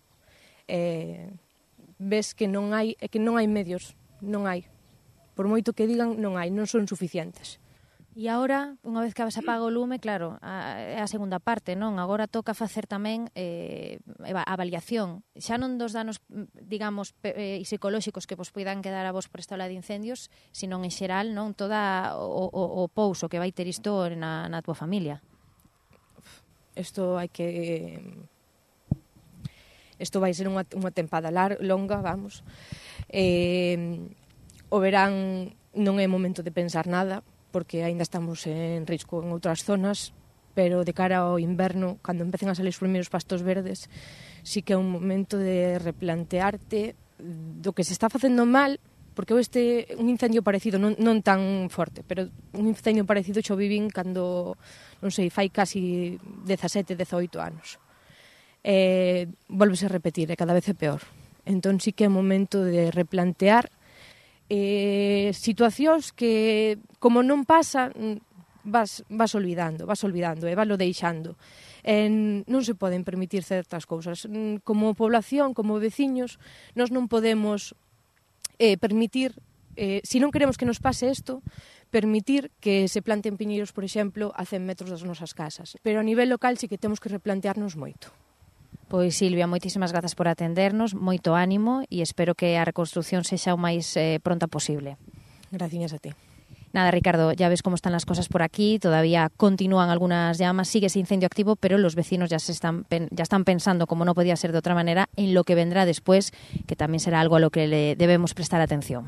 eh, ves que non hai, que non hai medios, non hai. Por moito que digan, non hai, non son suficientes. E agora, unha vez que se apaga o lume, claro, é a, a segunda parte, non? Agora toca facer tamén eh, a avaliación, xa non dos danos, digamos, e eh, psicolóxicos que vos poidan quedar a vos por esta ola de incendios, sino en xeral, non? Toda o, o, o pouso que vai ter isto na, na tua familia. Isto hai que... Isto vai ser unha, unha tempada lar, longa, vamos. Eh, o verán non é momento de pensar nada, porque aínda estamos en risco en outras zonas, pero de cara ao inverno, cando empecen a salir os primeiros pastos verdes, sí que é un momento de replantearte do que se está facendo mal, porque este un incendio parecido, non, non tan forte, pero un incendio parecido xo vivín cando, non sei, fai casi dezasete, dezoito anos. Eh, volvese a repetir, e cada vez é peor. Entón sí que é momento de replantear Eh, situacións que, como non pasa, vas, vas olvidando, vas olvidando e vas lo deixando. Eh, non se poden permitir certas cousas. Como población, como veciños, nós non podemos eh, permitir, eh, se non queremos que nos pase isto, permitir que se planten piñeiros, por exemplo, a cen metros das nosas casas. Pero a nivel local sí que temos que replantearnos moito. Pois Silvia, moitísimas grazas por atendernos, moito ánimo e espero que a reconstrucción sexa o máis eh, pronta posible. Gracias a ti. Nada, Ricardo, ya ves cómo están las cosas por aquí, todavía continúan algunas llamas, sigue ese incendio activo, pero los vecinos ya se están ya están pensando, como no podía ser de otra manera, en lo que vendrá después, que también será algo a lo que le debemos prestar atención.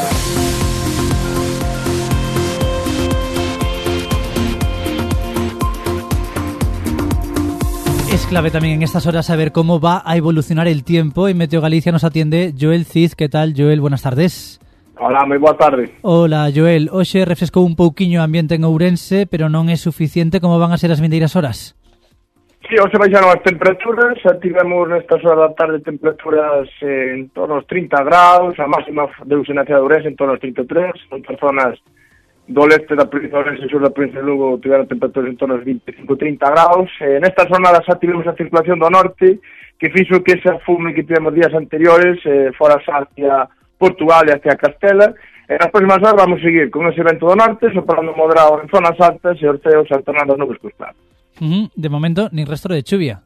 Es clave también en estas horas saber cómo va a evolucionar el tiempo. En Meteo Galicia nos atiende Joel Cid. ¿Qué tal, Joel? Buenas tardes. Hola, moi boa tarde. Hola, Joel. Hoxe refrescou un pouquiño o ambiente en Ourense, pero non é suficiente. Como van a ser as vindeiras horas? Sí, hoxe baixaron as temperaturas. Xa tivemos nestas horas da tarde temperaturas en torno aos trinta graus. A máxima deuse na cidade de Ourense en torno aos trinta e tres. En outras zonas do leste da provincia de Ourense e sur da provincia de Lugo tiveron temperaturas en torno aos veinticinco a trinta graus. Eh, nestas jornadas xa tivemos a circulación do norte, que fixo que esa fume que tivemos días anteriores eh, fora xa hacia Portugal e hacia Castela, E nas próximas horas vamos seguir con ese vento do norte, soprando moderado en zonas altas e orceos alternando nubes costadas. Uh-huh. De momento, nin rastro de chuvia.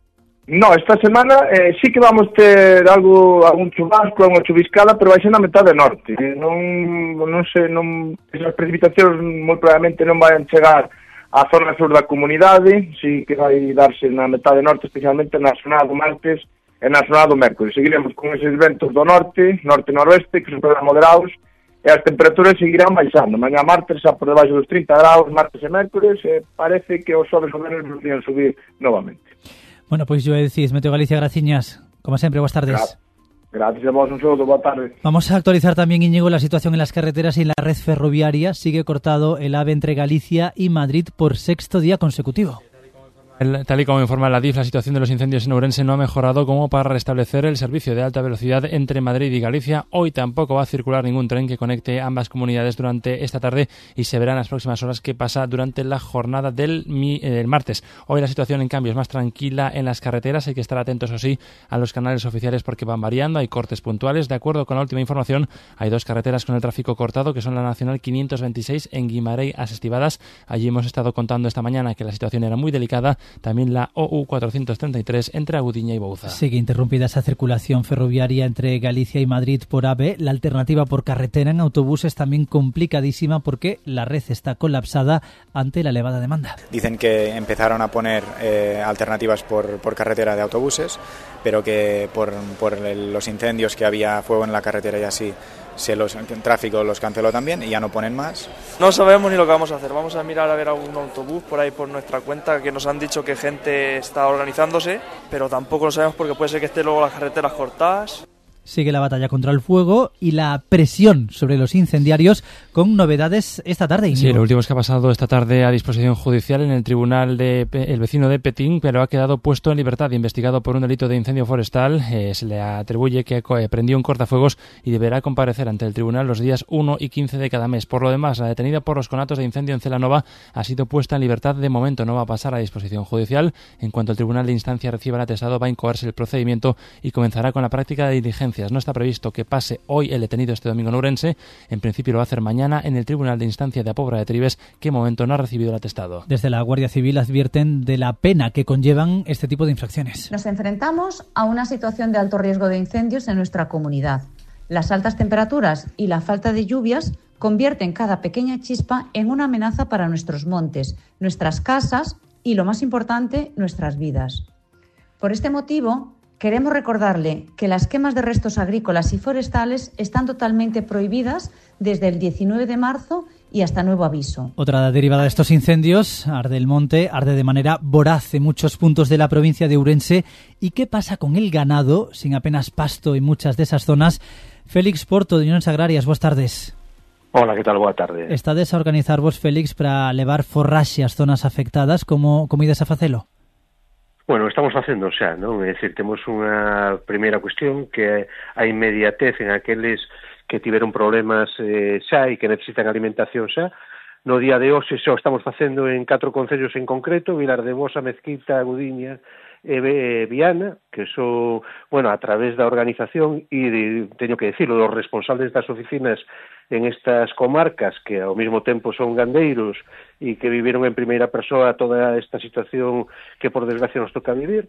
No, esta semana eh, sí que vamos ter algo, algún chubasco, unha chubiscada, pero vai ser na metade norte. Non, non sei, non, esas precipitacións moi probablemente non vayan chegar á zona sur da comunidade, sí que vai darse na metade norte, especialmente na zona do martes e na zona do mércoles. Seguiremos con eses ventos do norte, norte-noroeste, que son moderados, e as temperaturas seguirán baixando. Mañá martes xa por debaixo dos trinta graus, martes e mércoles, e parece que os xoves o menos podrían subir novamente. Bueno, pois yo decís, Meteo Galicia, graciñas. Como sempre, boas tardes. Gra- Gracias a vos, un saludo, boa tarde. Vamos a actualizar también, Íñigo, la situación en las carreteras y en la red ferroviaria. Sigue cortado el AVE entre Galicia y Madrid por sexto día consecutivo. El, tal y como informa la D I F, la situación de los incendios en Ourense no ha mejorado como para restablecer el servicio de alta velocidad entre Madrid y Galicia. Hoy tampoco va a circular ningún tren que conecte ambas comunidades durante esta tarde y se verá en las próximas horas qué pasa durante la jornada del, mi, eh, del martes. Hoy la situación, en cambio, es más tranquila en las carreteras. Hay que estar atentos, o sí, a los canales oficiales porque van variando. Hay cortes puntuales. De acuerdo con la última información, hay dos carreteras con el tráfico cortado, que son la Nacional quinientos veintiséis en Guimarães a Estivadas. Allí hemos estado contando esta mañana que la situación era muy delicada. También la O U cuatrocientos treinta y tres entre Agudiña y Bouza. Sigue interrumpida esa circulación ferroviaria entre Galicia y Madrid por AVE. La alternativa por carretera en autobuses también complicadísima porque la red está colapsada ante la elevada demanda. Dicen que empezaron a poner eh, alternativas por, por carretera de autobuses, pero que por, por el, los incendios que había, fuego en la carretera y así, se los, el tráfico los canceló también y ya no ponen más. No sabemos ni lo que vamos a hacer. Vamos a mirar a ver algún autobús por ahí por nuestra cuenta, que nos han dicho que gente está organizándose, pero tampoco lo sabemos porque puede ser que esté luego las carreteras cortadas. Sigue la batalla contra el fuego y la presión sobre los incendiarios con novedades esta tarde. Íñigo. Sí, lo último es que ha pasado esta tarde a disposición judicial en el tribunal de el vecino de Petín, pero ha quedado puesto en libertad, investigado por un delito de incendio forestal. Eh, se le atribuye que prendió un cortafuegos y deberá comparecer ante el tribunal los días uno y quince de cada mes. Por lo demás, la detenida por los conatos de incendio en Celanova ha sido puesta en libertad de momento. No va a pasar a disposición judicial. En cuanto el tribunal de instancia reciba el atestado, va a incoarse el procedimiento y comenzará con la práctica de diligencia. No está previsto que pase hoy el detenido este domingo en Ourense. En principio lo va a hacer mañana en el Tribunal de Instancia de Apobra de Tribes, que de momento no ha recibido el atestado. Desde la Guardia Civil advierten de la pena que conllevan este tipo de infracciones. Nos enfrentamos a una situación de alto riesgo de incendios en nuestra comunidad. Las altas temperaturas y la falta de lluvias convierten cada pequeña chispa en una amenaza para nuestros montes, nuestras casas y, lo más importante, nuestras vidas. Por este motivo, queremos recordarle que las quemas de restos agrícolas y forestales están totalmente prohibidas desde el diecinueve de marzo y hasta nuevo aviso. Otra derivada de estos incendios, arde el monte, arde de manera voraz en muchos puntos de la provincia de Ourense. ¿Y qué pasa con el ganado, sin apenas pasto en muchas de esas zonas? Félix Porto, de Uniones Agrarias, boas tardes. Hola, que tal? Boa tarde. Estades a organizar vos, Félix, para levar forraxe ás zonas afectadas. Como, como ides a facelo? Bueno, estamos facendo xa, non? É dicir, temos unha primeira cuestión que a inmediatez en aqueles que tiveron problemas eh, xa e que necesitan alimentación xa. No día de hoxe xa estamos facendo en catro concellos en concreto, Vilar de Bosa, Mezquita, Agudiña e eh, Viana, que son, bueno, a través da organización e, de, teño que decirlo, dos responsables das oficinas en estas comarcas que ao mesmo tempo son gandeiros e que viviron en primeira persoa toda esta situación que por desgracia nos toca vivir.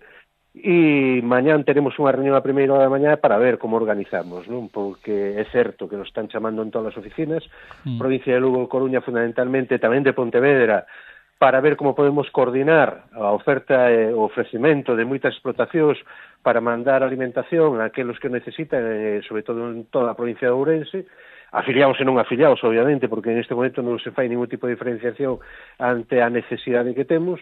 E mañán teremos unha reunión a primeira hora da mañá para ver como organizamos, non? Porque é certo que nos están chamando en todas as oficinas, mm. provincia de Lugo, Coruña fundamentalmente, tamén de Pontevedra, para ver como podemos coordinar a oferta e o ofrecemento de moitas explotacións para mandar alimentación a aqueles que necesitan, eh, sobre todo en toda a provincia de Ourense, afiliados e non afiliados, obviamente, porque en este momento non se fai ningún tipo de diferenciación ante a necesidade que temos,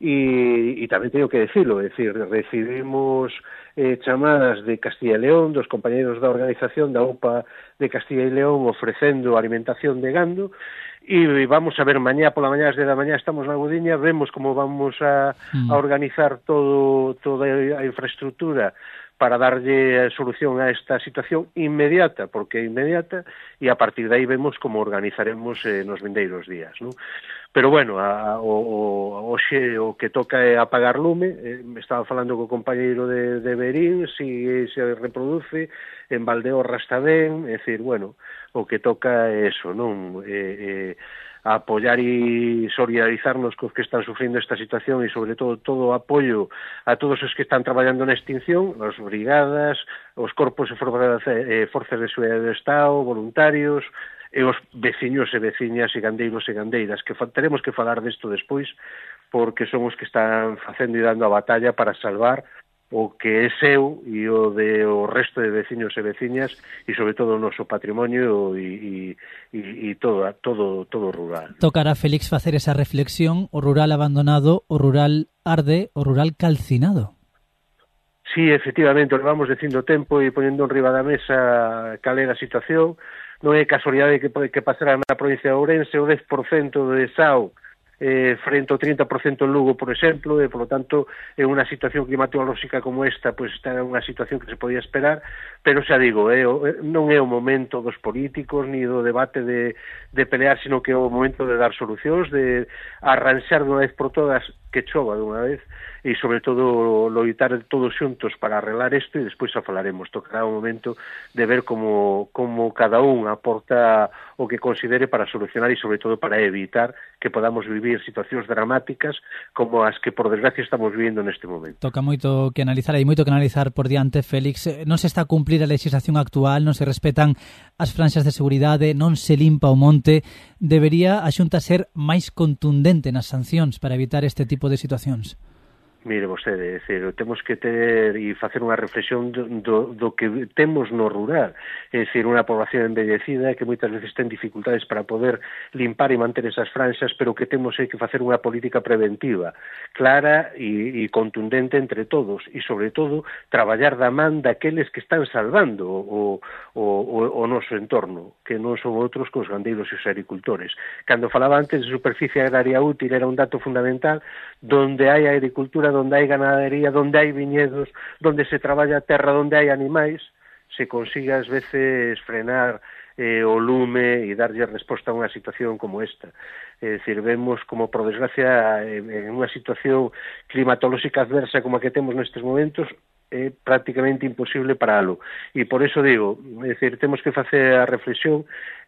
e, e tamén teño que decirlo, é dicir, recibimos eh, chamadas de Castilla e León, dos compañeros da organización da O P A de Castilla e León ofrecendo alimentación de gando, e vamos a ver mañá pola mañá, desde a mañá estamos na Agudiña, vemos como vamos a, a organizar todo toda a infraestructura para darlle solución a esta situación inmediata, porque é inmediata, e a partir de aí vemos como organizaremos eh, nos vindeiros días, non? Pero bueno, a, o, o, hoxe o que toca é apagar lume. Eh, estaba falando co compañeiro de, de Berín, si se reproduce, en Valdeorras tamén, é dicir, bueno, o que toca é eso, non? Eh, eh, a apoiar e solidarizarnos cos que están sufrindo esta situación e, sobre todo, todo o apoio a todos os que están traballando na extinción, as brigadas, os corpos e forzas de seguridade do Estado, voluntarios, e os veciños e veciñas e gandeiros e gandeiras, que teremos que falar desto despois, porque son os que están facendo e dando a batalla para salvar o que é seu e o de o resto de veciños e veciñas e, sobre todo, o noso patrimonio e, e, e todo, todo, todo rural. Tocará, Félix, facer esa reflexión: o rural abandonado, o rural arde, o rural calcinado. Sí, efectivamente, o levamos dicindo tempo e poñendo en riba da mesa cal é a situación. Non é casualidade que, que pasara na provincia de Ourense o dez por cento de S A O eh, frente ao trinta por cento en Lugo, por exemplo, e, por lo tanto, é unha situación climatolóxica como esta, pois está en unha situación que se podía esperar, pero xa digo, eh, non é o momento dos políticos ni do debate de, de pelear, sino que é o momento de dar solucións, de arranxar dunha vez por todas que chova dunha vez, e, sobre todo, loitar todos xuntos para arreglar isto, e despois xa falaremos. Tocará o momento de ver como, como cada un aporta o que considere para solucionar e, sobre todo, para evitar que podamos vivir situacións dramáticas como as que, por desgracia, estamos vivindo neste momento. Toca moito que analizar, hai moito que analizar por diante, Félix. Non se está a cumplir a legislación actual, non se respetan as franxas de seguridade, non se limpa o monte. Debería a Xunta ser máis contundente nas sancións para evitar este tipo de situacións? Mire vostede, é dicir, temos que ter e facer unha reflexión do, do que temos no rural, é dicir, unha población envellecida que moitas veces ten dificultades para poder limpar e manter esas franxas, pero que temos é que facer unha política preventiva clara e, e contundente entre todos, e, sobre todo, traballar da man daqueles que están salvando o, o, o, o noso entorno, que non son outros que os gandeiros e os agricultores. Cando falaba antes de superficie agraria útil, era un dato fundamental, donde hai agricultura, donde hai ganadería, donde hai viñedos, donde se traballa a terra, donde hai animais, se consiga ás veces frenar eh, o lume e darlle resposta a unha situación como esta. É dicir, vemos como, por desgracia, en unha situación climatolóxica adversa como a que temos nestes momentos, é prácticamente imposible paralo. E por eso digo, é dicir, temos que facer a reflexión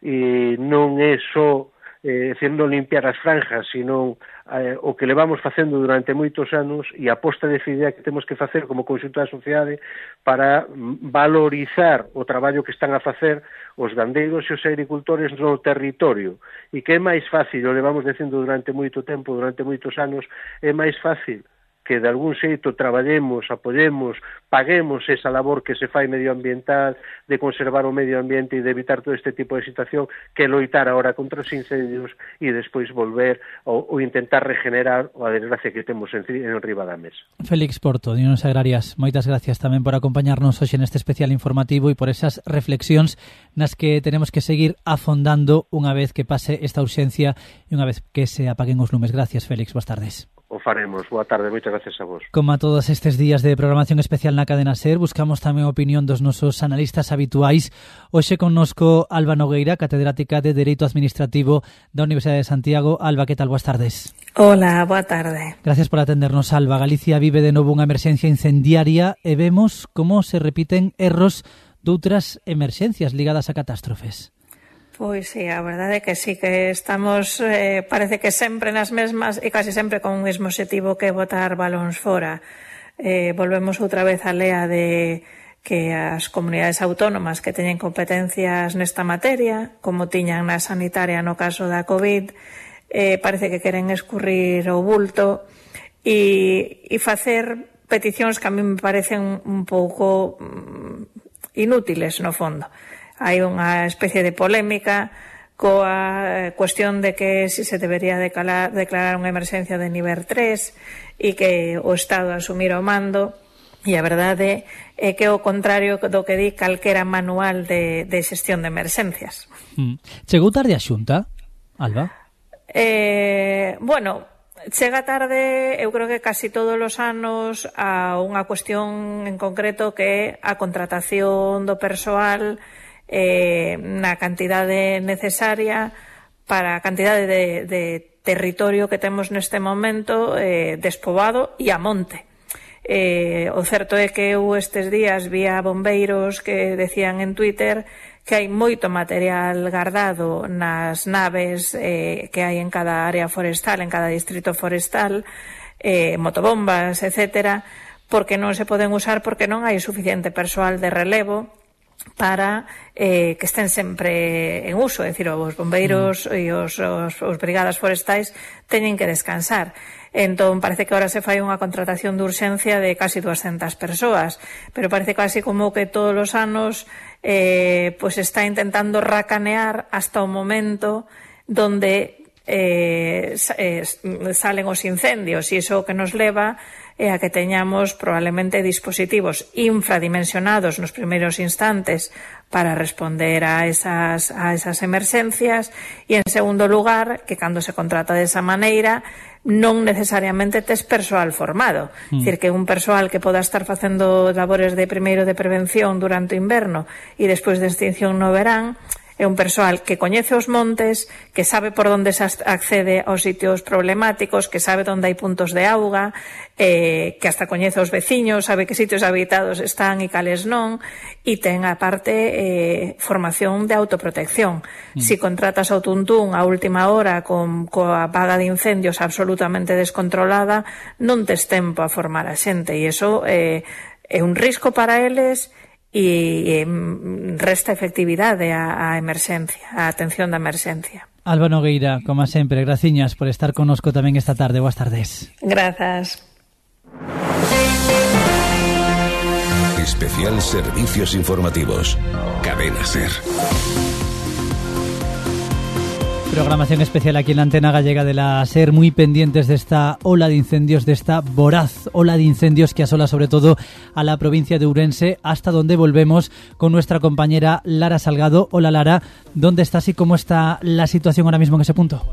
e non é só eh, decir, non limpiar as franjas, sino eh, o que levamos facendo durante moitos anos e a posta decidida que temos que facer como conxunto da sociedade para valorizar o traballo que están a facer os gandeiros e os agricultores no territorio, e que é máis fácil, o levamos dicindo durante moito tempo, durante moitos anos, é máis fácil que de algún xeito traballemos, apoyemos, paguemos esa labor que se fai medioambiental de conservar o medio ambiente e de evitar todo este tipo de situación, que loitar agora contra os incendios e despois volver ou, ou intentar regenerar a desgracia que temos en, en riba da mesa. Félix Porto, de Unións Agrarias, moitas gracias tamén por acompañarnos hoxe neste especial informativo e por esas reflexións nas que tenemos que seguir afondando unha vez que pase esta urxencia e unha vez que se apaguen os lumes. Gracias, Félix, boas tardes. O faremos. Boa tarde, moitas gracias a vos. Como a todos estes días de programación especial na Cadena SER, buscamos tamén a opinión dos nosos analistas habituais. Hoxe connosco Alba Nogueira, catedrática de Dereito Administrativo da Universidade de Santiago. Alba, que tal? Boas tardes. Hola, boa tarde. Gracias por atendernos, Alba. Galicia vive de novo unha emerxencia incendiaria e vemos como se repiten erros doutras emerxencias ligadas a catástrofes. Pois sí, a verdade é que sí, que estamos, eh, parece que sempre nas mesmas e casi sempre con un mesmo objetivo que botar balóns fora. Eh, volvemos outra vez á lea de que as comunidades autónomas que teñen competencias nesta materia, como tiñan na sanitaria no caso da COVID, eh, parece que queren escurrir o bulto e, e facer peticións que a mí me parecen un pouco mm, inútiles no fondo. Hai unha especie de polémica coa cuestión de que si se debería declarar, declarar unha emerxencia de nivel tres e que o Estado asumira o mando, e a verdade é que o contrario do que di calquera manual de, de xestión de emerxencias. Mm. Chegou tarde a Xunta, Alba? Eh, bueno, chega tarde, eu creo que casi todos os anos, a unha cuestión en concreto que é a contratación do persoal eh, na cantidade necesaria para a cantidade de, de territorio que temos neste momento eh, despoboado e a monte. Eh, o certo é que eu estes días vi a bombeiros que decían en Twitter que hai moito material guardado nas naves eh, que hai en cada área forestal, en cada distrito forestal, eh, motobombas, etcétera, porque non se poden usar porque non hai suficiente persoal de relevo para eh, que estén sempre en uso, é dicir, os bombeiros mm. e os, os, os brigadas forestais teñen que descansar. Entón, parece que ahora se fai unha contratación de urxencia de casi doscientas persoas, pero parece casi como que todos os anos eh, pues está intentando racanear hasta o momento donde eh, eh, salen os incendios, e iso que nos leva é a que teñamos probablemente dispositivos infradimensionados nos primeiros instantes para responder a esas, a esas emerxencias, e en segundo lugar, que cando se contrata desa maneira non necesariamente tes persoal formado. Mm. Dicir, que un persoal que poda estar facendo labores de primeiro de prevención durante o inverno e despois de extinción no verán, é un persoal que coñece os montes, que sabe por onde se accede aos sitios problemáticos, que sabe onde hai puntos de auga, eh, que hasta coñece os veciños, sabe que sitios habitados están e cales non, e ten aparte eh, formación de autoprotección. Mm. Si contratas ao tuntún a última hora con coa vaga de incendios absolutamente descontrolada, non tes tempo a formar a xente, e iso eh, é un risco para eles e resta efectividade á emerxencia, á atención da emerxencia. Alba Nogueira, como sempre, graciñas por estar connosco tamén esta tarde. Boas tardes. Grazas. Especial Servicios Informativos. Cadena SER. Programación especial aquí en la antena gallega de la SER, muy pendientes de esta ola de incendios, de esta voraz ola de incendios que asola sobre todo a la provincia de Ourense, hasta donde volvemos con nuestra compañera Lara Salgado. Hola Lara, ¿dónde estás y cómo está la situación ahora mismo en ese punto?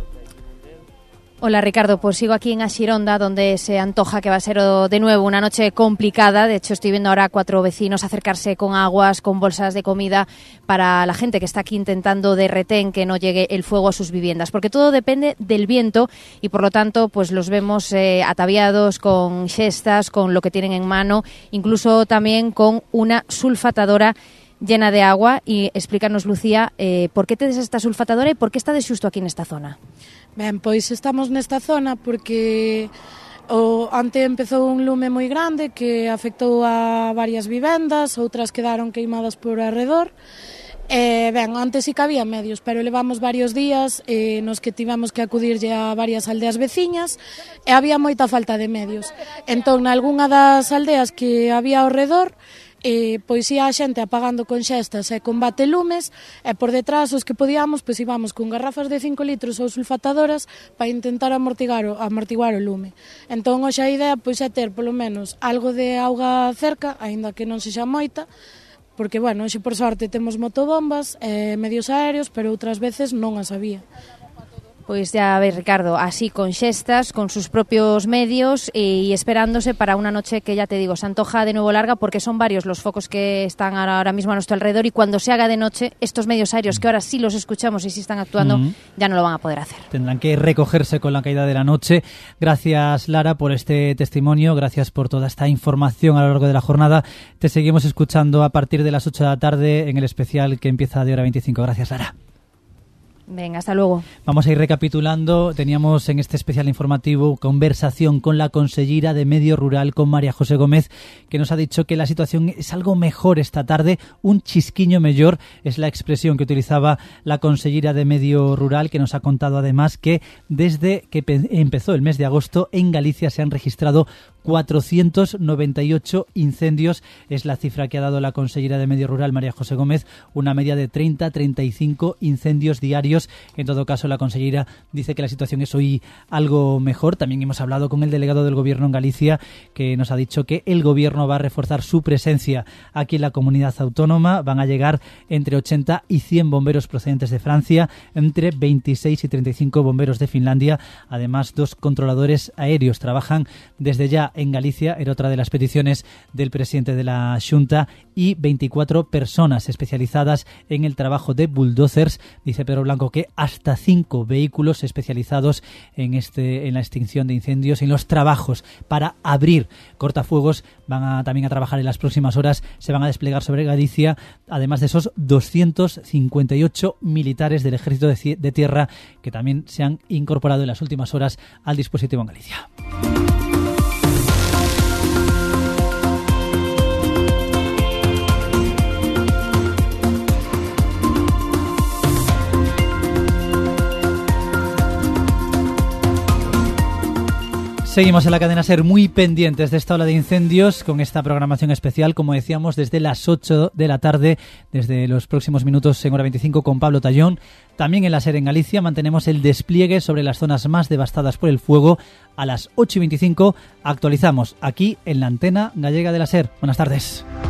Hola Ricardo, pues sigo aquí en Axironda, donde se antoja que va a ser de nuevo una noche complicada. De hecho, estoy viendo ahora a cuatro vecinos acercarse con aguas, con bolsas de comida para la gente que está aquí intentando de retén que no llegue el fuego a sus viviendas, porque todo depende del viento y por lo tanto pues los vemos eh, ataviados con xestas, con lo que tienen en mano, incluso también con una sulfatadora llena de agua. Y explícanos, Lucía, eh, por qué tedes esta sulfatadora e por qué está de xusto aquí nesta zona? Ben, pois estamos nesta zona porque o, ante empezou un lume moi grande que afectou a varias vivendas, outras quedaron queimadas por arredor. Eh, ben, antes sí que había medios, pero levamos varios días eh, nos que tivemos que acudirlle a varias aldeas veciñas e había moita falta de medios. Entón, nalgunha das aldeas que había ao redor, E, pois ia a xente apagando con xestas e con batelumes, e por detrás os que podíamos pois íbamos con garrafas de cinco litros ou sulfatadoras para intentar amortiguar o, amortiguar o lume. Entón hoxe a idea pois é ter polo menos algo de auga cerca, aínda que non sexa moita, porque bueno, hoxe por sorte temos motobombas e medios aéreos, pero outras veces non as había. Pues ya ves, Ricardo, así con xestas, con sus propios medios y esperándose para una noche que, ya te digo, se antoja de nuevo larga, porque son varios los focos que están ahora mismo a nuestro alrededor, y cuando se haga de noche, estos medios aéreos que ahora sí los escuchamos y sí están actuando, mm. ya no lo van a poder hacer. Tendrán que recogerse con la caída de la noche. Gracias, Lara, por este testimonio, gracias por toda esta información a lo largo de la jornada. Te seguimos escuchando a partir de las ocho de la tarde en el especial que empieza de hora veinticinco. Gracias, Lara. Venga, hasta luego. Vamos a ir recapitulando. Teníamos en este especial informativo conversación con la consellera de Medio Rural, con María José Gómez, que nos ha dicho que la situación es algo mejor esta tarde, un chisquiño mellor, es la expresión que utilizaba la consellera de Medio Rural, que nos ha contado además que desde que empezó el mes de agosto en Galicia se han registrado cuatrocientos noventa y ocho incendios, es la cifra que ha dado la consellera de Medio Rural, María José Gómez, una media de treinta a treinta y cinco incendios diarios incendios. En todo caso, la consellera dice que la situación es hoy algo mejor. También hemos hablado con el delegado del Gobierno en Galicia, que nos ha dicho que el Gobierno va a reforzar su presencia aquí en la comunidad autónoma. Van a llegar entre ochenta y cien bomberos procedentes de Francia, entre veintiséis y treinta y cinco bomberos de Finlandia. Además, dos controladores aéreos trabajan desde ya en Galicia, era otra de las peticiones del presidente de la Xunta, y veinticuatro personas especializadas en el trabajo de bulldozers. Dice Pedro Blanco que hasta cinco vehículos especializados en este en la extinción de incendios, en los trabajos para abrir cortafuegos, van a, también a trabajar en las próximas horas. Se van a desplegar sobre Galicia, además de esos doscientos cincuenta y ocho militares del Ejército de, de Tierra que también se han incorporado en las últimas horas al dispositivo en Galicia. Seguimos en la cadena SER muy pendientes de esta ola de incendios con esta programación especial, como decíamos, desde las ocho de la tarde, desde los próximos minutos en hora veinticinco con Pablo Tallón. También en la SER en Galicia mantenemos el despliegue sobre las zonas más devastadas por el fuego. A las ocho y veinticinco actualizamos aquí en la antena gallega de la SER. Buenas tardes.